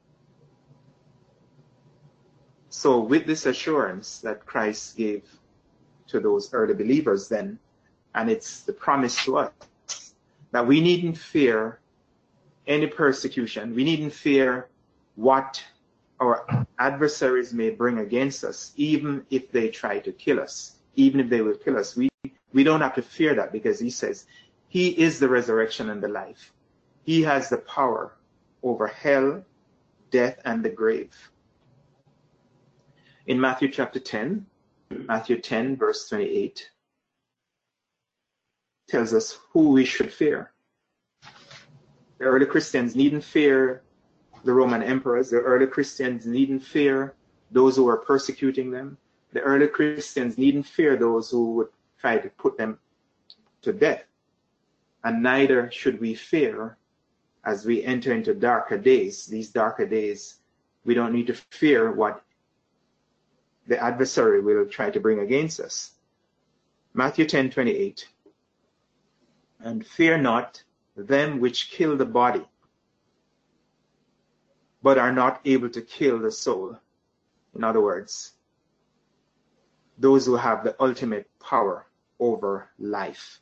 So with this assurance that Christ gave to those early believers then, and it's the promise to us, that we needn't fear any persecution. We needn't fear what our adversaries may bring against us, even if they try to kill us, even if they will kill us, we, we don't have to fear that, because he says he is the resurrection and the life. He has the power over hell, death, and the grave. In Matthew chapter ten, Matthew ten, verse twenty-eight, tells us who we should fear. The early Christians needn't fear the Roman emperors. The early Christians needn't fear those who were persecuting them. The early Christians needn't fear those who would try to put them to death. And neither should we fear as we enter into darker days. These darker days, we don't need to fear what the adversary will try to bring against us. Matthew ten, twenty-eight. And fear not them which kill the body, but are not able to kill the soul. In other words, those who have the ultimate power over life,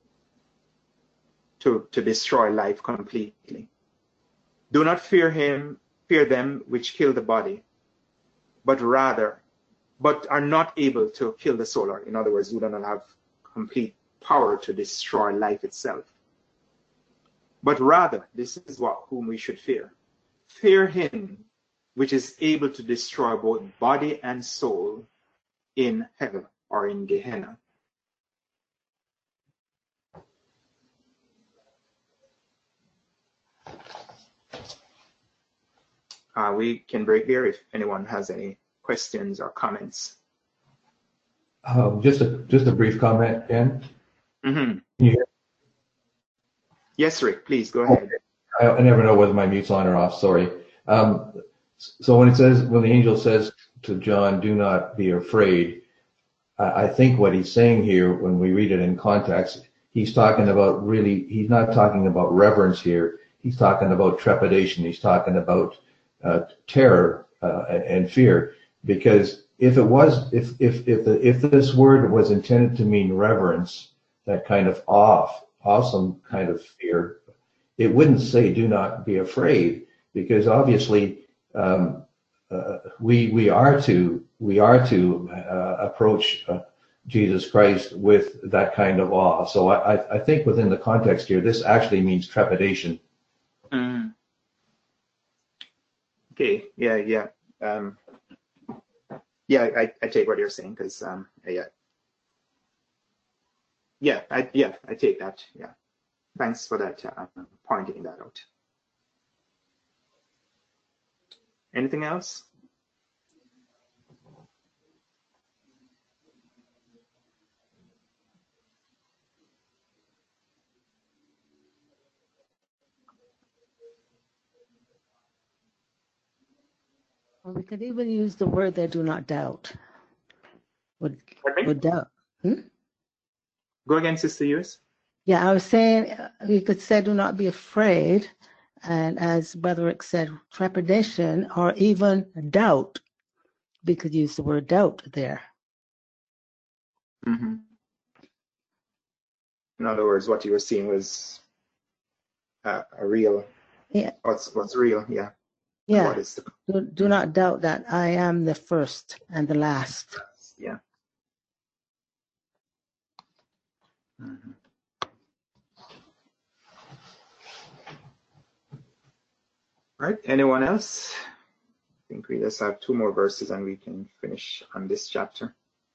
to, to destroy life completely. Do not fear him, fear them which kill the body, but rather, but are not able to kill the soul. Or in other words, who do not have complete power to destroy life itself. But rather, this is what whom we should fear. Fear him which is able to destroy both body and soul in hell, or in Gehenna. Uh, we can break there if anyone has any questions or comments. Um, just a just a brief comment, Dan. Mm-hmm. Yeah. Yes, Rick, please go ahead. I, I never know whether my mute's on or off. Sorry. Um, so when it says, when the angel says to John, "Do not be afraid," I, I think what he's saying here, when we read it in context, he's talking about really. He's not talking about reverence here. He's talking about trepidation. He's talking about uh, terror uh, and fear. Because if it was, if if if the, if this word was intended to mean reverence, that kind of awe, awesome kind of fear, it wouldn't say "do not be afraid," because obviously um, uh, we we are to we are to uh, approach uh, Jesus Christ with that kind of awe. So I I think within the context here, this actually means trepidation. Mm. Okay. Yeah. Yeah. Um, yeah. I, I take what you're saying, because um, yeah. Yeah, I, yeah, I take that. Yeah, thanks for that, uh, pointing that out. Anything else? Well, we could even use the word "they do not doubt." Would would doubt? Hmm? Go again, Sister Ewes. Yeah, I was saying we could say "do not be afraid," and as Brother Rick said, trepidation or even doubt. We could use the word doubt there. Mm-hmm. In other words, what you were seeing was uh, a real. Yeah. What's what's real? Yeah. Yeah. What is the... do, do not doubt that I am the first and the last. Yeah. Mm-hmm. Right. Anyone else? I think we just have two more verses and we can finish on this chapter.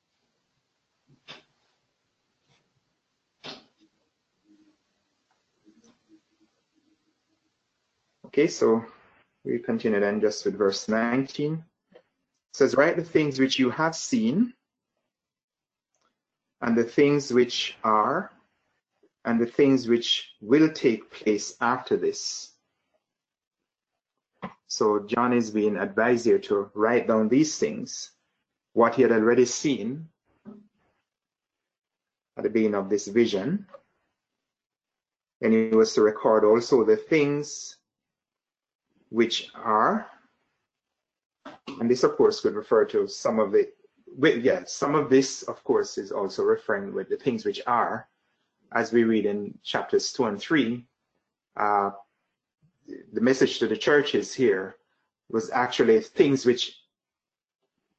Okay, so we continue then just with verse nineteen. It says, "Write the things which you have seen, and the things which are, and the things which will take place after this." So John is being advised here to write down these things, what he had already seen at the beginning of this vision. And he was to record also the things which are, and this of course could refer to some of the, yeah, some of this of course is also referring with the things which are, as we read in chapters two and three. Uh, the message to the churches here was actually things which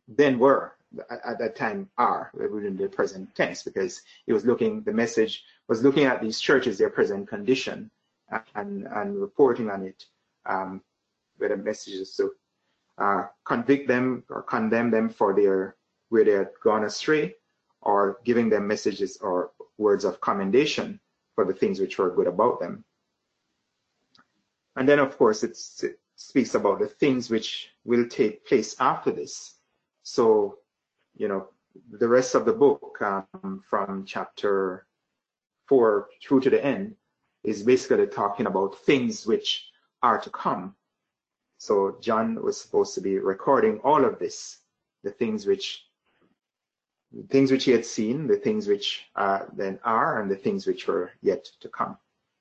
then were at, at that time are within the present tense, because he was looking, the message was looking at these churches, their present condition, and, and reporting on it, um, with a message to uh, convict them or condemn them for their where they had gone astray, or giving them messages or words of commendation for the things which were good about them. And then, of course, it's, it speaks about the things which will take place after this. So, you know, the rest of the book, um, from chapter four through to the end, is basically talking about things which are to come. So John was supposed to be recording all of this, the things which, the things which he had seen, the things which uh, then are, and the things which were yet to come.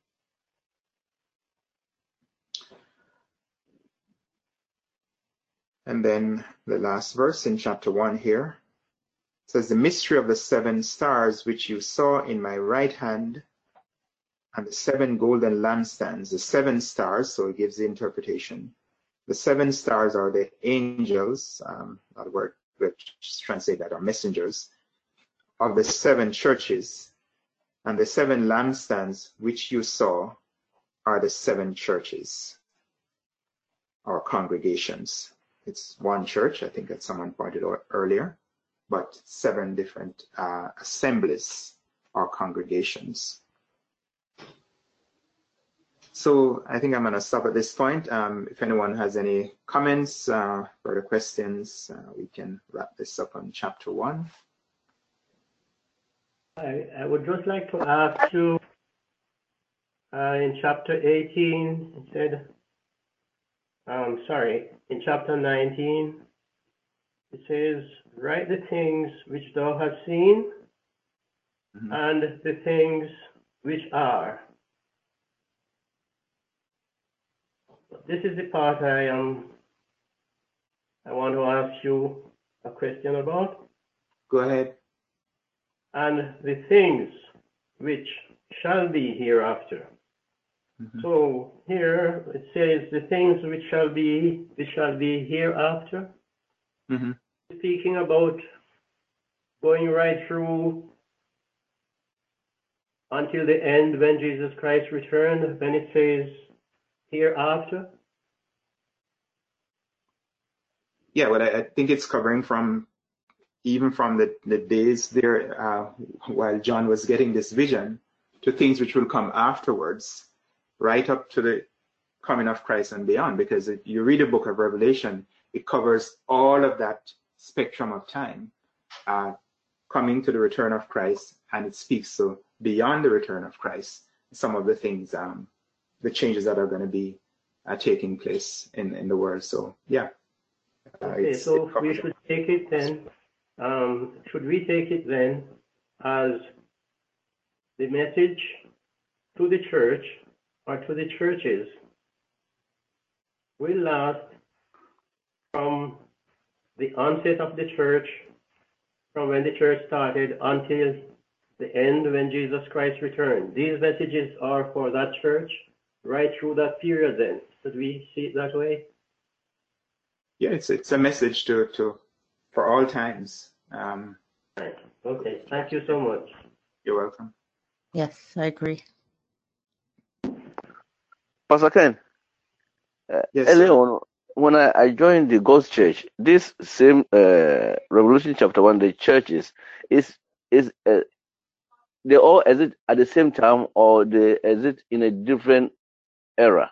And then the last verse in chapter one here says, the mystery of the seven stars which you saw in my right hand, and the seven golden lampstands, the seven stars, so it gives the interpretation. The seven stars are the angels, um, not a word, let's translate that, are messengers of the seven churches, and the seven lampstands which you saw are the seven churches or congregations. It's one church, I think that someone pointed out earlier, but seven different uh, assemblies or congregations. So I think I'm going to stop at this point. Um, if anyone has any comments, uh, further questions, uh, we can wrap this up on chapter one. I, I would just like to ask you, uh, in chapter eighteen, it said, um, sorry, in chapter nineteen, it says, write the things which thou hast seen, mm-hmm. and the things which are. This is the part I um I want to ask you a question about. Go ahead. And the things which shall be hereafter. Mm-hmm. So here it says the things which shall be which shall be hereafter. Mm-hmm. Speaking about going right through until the end when Jesus Christ returned, when it says hereafter? Yeah, well, I, I think it's covering from even from the, the days there uh, while John was getting this vision to things which will come afterwards, right up to the coming of Christ and beyond. Because if you read the book of Revelation, it covers all of that spectrum of time, uh, coming to the return of Christ, and it speaks so beyond the return of Christ, some of the things, um, the changes that are going to be uh, taking place in, in the world. So, yeah. Uh, okay, so we should take it then, um, should we take it then as the message to the church or to the churches will last from the onset of the church, from when the church started until the end when Jesus Christ returned. These messages are for that church right through that period then. Should we see it that way? Yeah, it's it's a message to, to for all times. Um, right. Okay, thank you so much. You're welcome. Yes, I agree. Pastor Ken, uh, yes, earlier on, when I, I joined the Ghost Church, this same uh, Revelation chapter one, the churches, is is uh, they all exist at the same time, or they exist in a different era?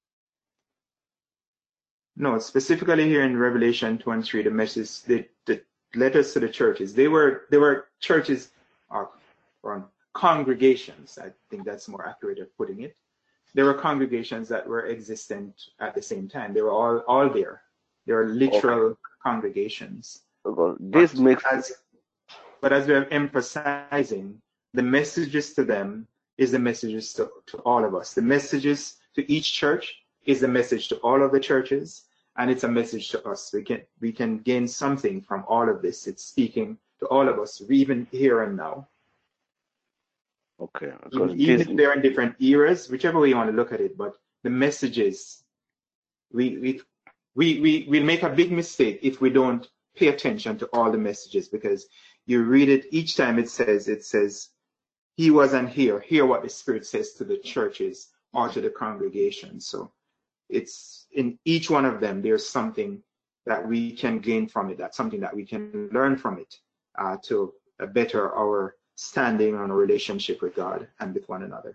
No, specifically here in Revelation two and three, the message, the, the letters to the churches, they were they were churches or, or congregations. I think that's more accurate of putting it. There were congregations that were existent at the same time. They were all all there. They were literal okay. congregations. Okay. This but makes as, but as we're emphasizing, the messages to them is the messages to, to all of us. The messages to each church is the message to all of the churches, and it's a message to us. We can we can gain something from all of this. It's speaking to all of us, even here and now. Okay. Even, even if they're in different eras, whichever way you want to look at it, but the messages, we we we we we'll make a big mistake if we don't pay attention to all the messages, because you read it each time it says, it says, he wasn't here. Hear what the Spirit says to the churches or to the congregation. So it's in each one of them, there's something that we can gain from it. That's something that we can learn from it uh, to better our standing on a relationship with God and with one another.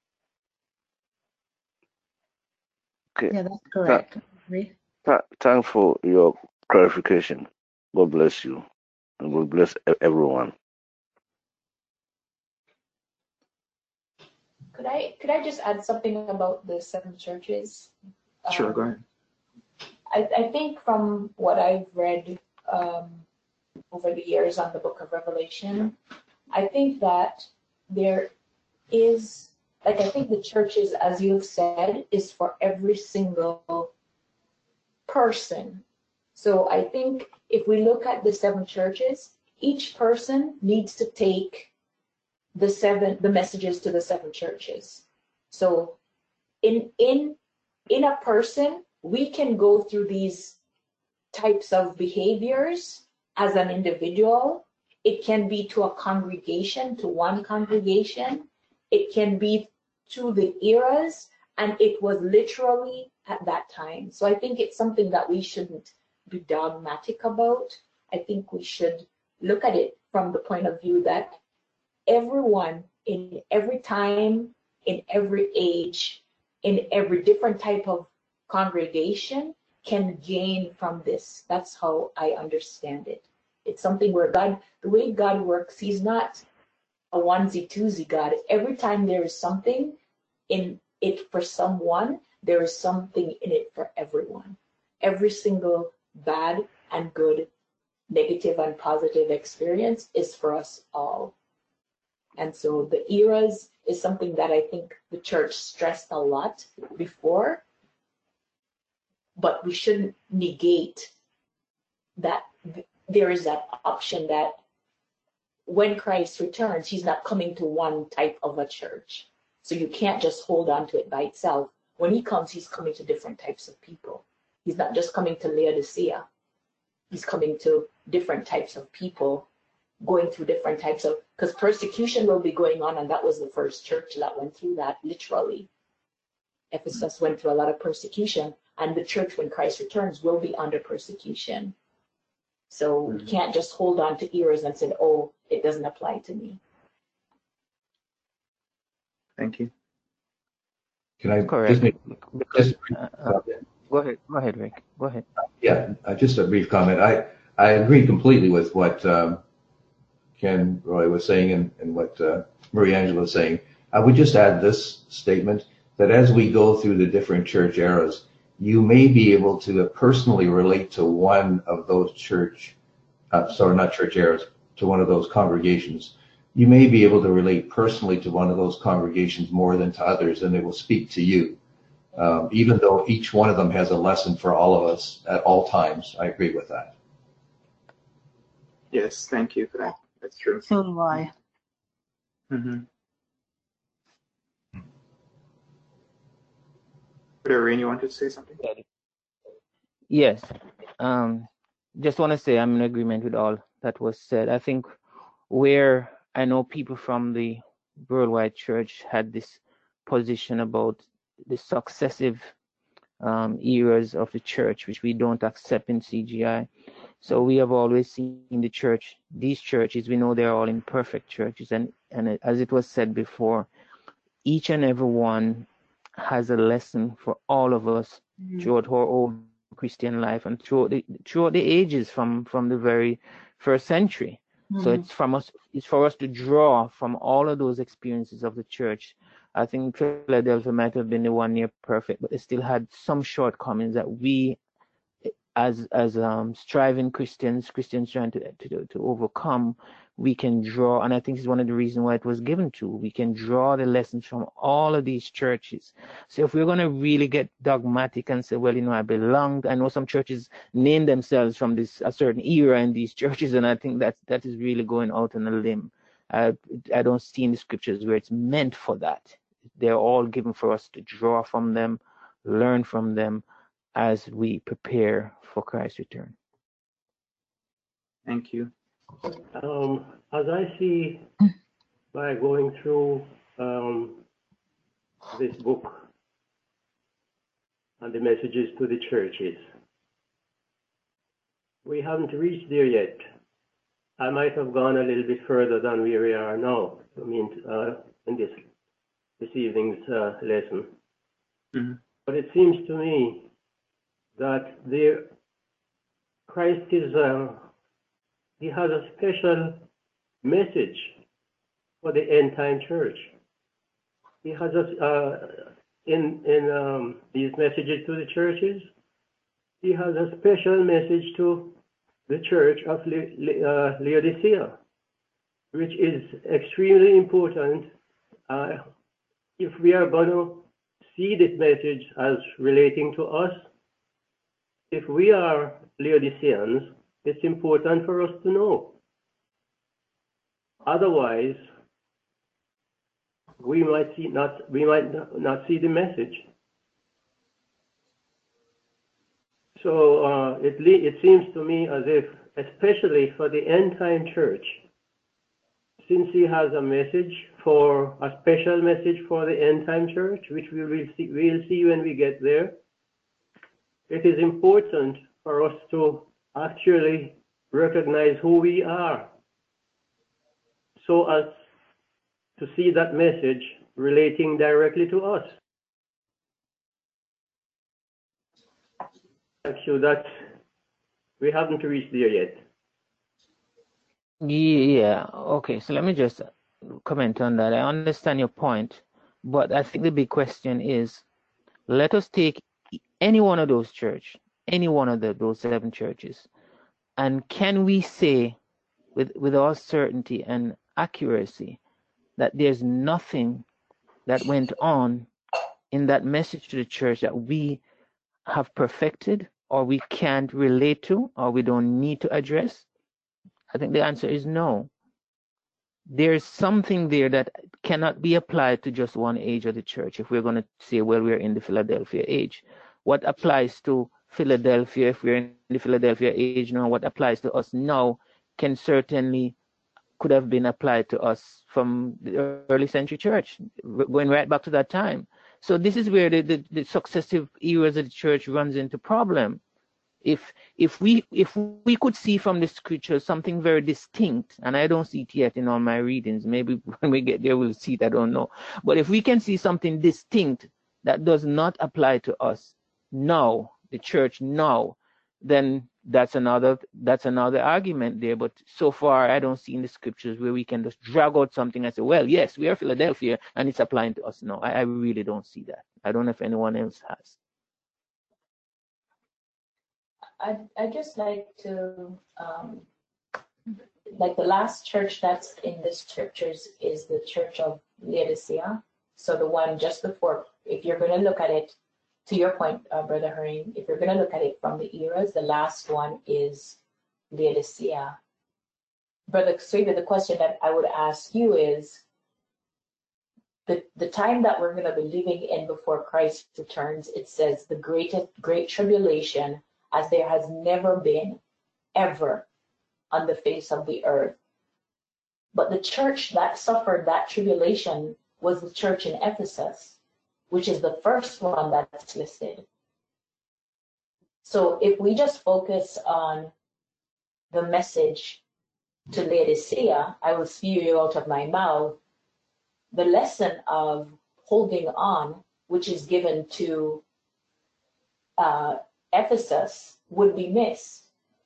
Okay. Yeah, that's correct. Th- th- thanks for your clarification. God bless you, and God bless e- everyone. Could I could I just add something about the seven churches? Sure, um, go ahead. I, I think from what I've read um, over the years on the Book of Revelation, I think that there is, like, I think the churches, as you've said, is for every single person. So I think if we look at the seven churches, each person needs to take the seven, the messages to the seven churches. So in in in a person, we can go through these types of behaviors as an individual. It can be to a congregation, to one congregation. It can be to the eras, and it was literally at that time. So I think it's something that we shouldn't be dogmatic about. I think we should look at it from the point of view that everyone in every time, in every age, in every different type of congregation can gain from this. That's how I understand it. It's something where God, the way God works, he's not a onesie twosie God. Every time there is something in it for someone, there is something in it for everyone. Every single bad and good, negative and positive experience is for us all. And so the eras is something that I think the church stressed a lot before, but we shouldn't negate that there is that option that when Christ returns, he's not coming to one type of a church. So you can't just hold on to it by itself. When he comes, he's coming to different types of people. He's not just coming to Laodicea. He's coming to different types of people, going through different types of, because persecution will be going on, and that was the first church that went through that, literally. Ephesus went through a lot of persecution, and the church, when Christ returns, will be under persecution. So we can't just hold on to ears and say, oh, it doesn't apply to me. Thank you. Can I Correct. just make Because, just uh, uh, go ahead, go ahead, Rick. Go ahead. yeah, uh, just a brief comment. I I agree completely with what um, Ken Roy was saying and, and what uh, Marie Angela was saying. I would just add this statement that as we go through the different church eras, you may be able to personally relate to one of those church, uh, sorry, not church eras, to one of those congregations. You may be able to relate personally to one of those congregations more than to others, and they will speak to you. Um, even though each one of them has a lesson for all of us at all times. I agree with that. Yes, thank you for that. That's true. So do I. Mm-hmm. Irene, you wanted to say something? Yes. Um, just want to say I'm in agreement with all that was said. I think where I know people from the worldwide church had this position about the successive um, eras of the church, which we don't accept in C G I. So we have always seen the church, these churches, we know they're all imperfect churches. And, and as it was said before, each and every one has a lesson for all of us mm-hmm. throughout our old Christian life and throughout the, throughout the ages from, from the very first century. Mm-hmm. So it's from us, it's for us to draw from all of those experiences of the church. I think Philadelphia might have been the one near perfect, but it still had some shortcomings that we, as as um, striving Christians, Christians trying to, to to overcome, we can draw. And I think it's one of the reasons why it was given to. We can draw the lessons from all of these churches. So if we're going to really get dogmatic and say, well, you know, I belong, I know some churches name themselves from this a certain era in these churches, and I think that that is really going out on a limb. I, I don't see in the scriptures where it's meant for that. They're all given for us to draw from them, learn from them as we prepare for Christ's return. Thank you. Um, as I see by going through um, this book and the messages to the churches, we haven't reached there yet. I might have gone a little bit further than where we are now. I mean, uh, in this this evening's uh, lesson. Mm-hmm. But it seems to me that there, Christ is, uh, he has a special message for the end time church. He has a, uh, in, in um, these messages to the churches, he has a special message to the church of Le- Le- uh, Laodicea, which is extremely important uh, if we are going to see this message as relating to us. If we are Laodiceans, it's important for us to know. Otherwise, we might see not we might not see the message. So uh, it it seems to me as if, especially for the end time church, since he has a message for a special message for the end time church, which we will see we'll see when we get there, it is important for us to actually recognize who we are, so as to see that message relating directly to us. So that we haven't reached there yet. Yeah, okay, so let me just comment on that. I understand your point, but I think the big question is, let us take any one of those church, any one of the, those seven churches, and can we say with, with all certainty and accuracy that there's nothing that went on in that message to the church that we have perfected, or we can't relate to, or we don't need to address? I think the answer is no. There's something there that cannot be applied to just one age of the church. If we're going to say, well, we're in the Philadelphia age, what applies to Philadelphia, if we're in the Philadelphia age now, what applies to us now can certainly could have been applied to us from the early century church, going right back to that time. So this is where the, the, the successive eras of the church runs into problem. If if we if we could see from the scripture something very distinct, and I don't see it yet in all my readings, maybe when we get there we'll see it, I don't know. But if we can see something distinct that does not apply to us now, the church now, then that's another that's another argument there. But so far I don't see in the scriptures where we can just drag out something and say, well, yes, we are Philadelphia and it's applying to us now. I, I really don't see that. I don't know if anyone else has. I'd, I'd just like to, um, like the last church that's in the scriptures is the church of Laodicea. So the one just before, if you're going to look at it, to your point, uh, Brother Harim, if you're going to look at it from the eras, the last one is Laodicea. Brother Swebe, the question that I would ask you is, the, the time that we're going to be living in before Christ returns, it says the greatest, great tribulation as there has never been ever on the face of the earth. But the church that suffered that tribulation was the church in Ephesus, which is the first one that's listed. So if we just focus on the message to Laodicea, I will spew you out of my mouth, the lesson of holding on, which is given to uh, Ephesus, would be missed.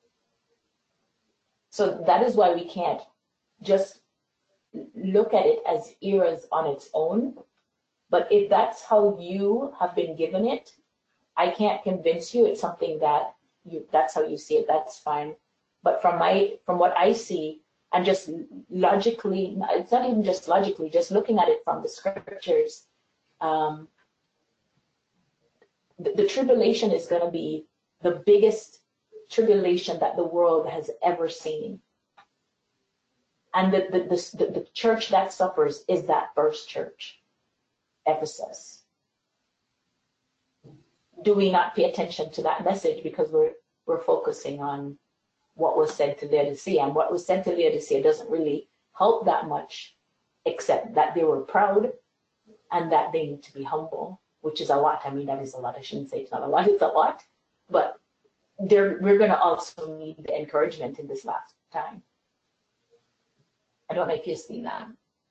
So that is why we can't just look at it as eras on its own. But if that's how you have been given it, I can't convince you. It's something that you, that's how you see it. That's fine. But from my, from what I see, and just logically, it's not even just logically, just looking at it from the scriptures, um, the, the tribulation is going to be the biggest tribulation that the world has ever seen. And the, the, the, the church that suffers is that first church, Ephesus. Do we not pay attention to that message because we're we're focusing on what was said to Laodicea. And what was said to Laodicea doesn't really help that much, except that they were proud and that they need to be humble, which is a lot. I mean, that is a lot. I shouldn't say it's not a lot, it's a lot. But there, we're going to also need the encouragement in this last time. I don't know if you've seen that.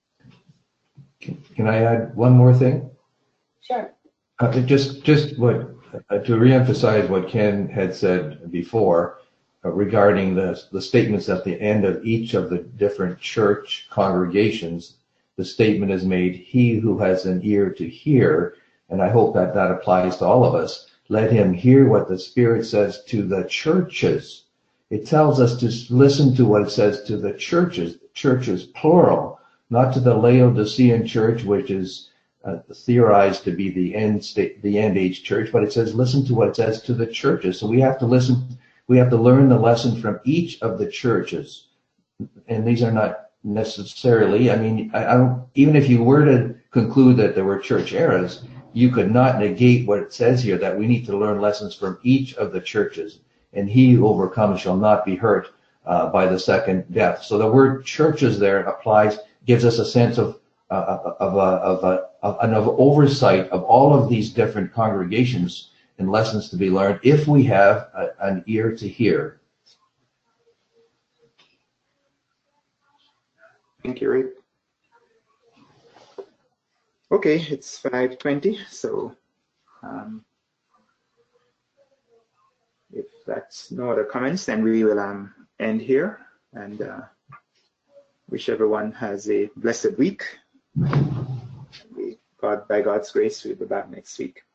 Can I add one more thing? Sure. Uh, just, just what uh, to reemphasize what Ken had said before uh, regarding the the statements at the end of each of the different church congregations. The statement is made, "He who has an ear to hear," and I hope that that applies to all of us. Let him hear what the Spirit says to the churches. It tells us to listen to what it says to the churches, churches plural, not to the Laodicean church, which is uh, theorized to be the end state, the end age church, but it says listen to what it says to the churches. So we have to listen, we have to learn the lesson from each of the churches. And these are not necessarily, I mean, I, I don't, even if you were to conclude that there were church eras, you could not negate what it says here, that we need to learn lessons from each of the churches. And he who overcomes shall not be hurt uh, by the second death. So the word churches there applies, gives us a sense of uh, of, a, of, a, of an of oversight of all of these different congregations and lessons to be learned if we have a, an ear to hear. Thank you, Rick. Okay, it's five twenty, so um, if that's no other comments, then we will um, end here, and uh, wish everyone has a blessed week. We, God, by God's grace, we'll be back next week.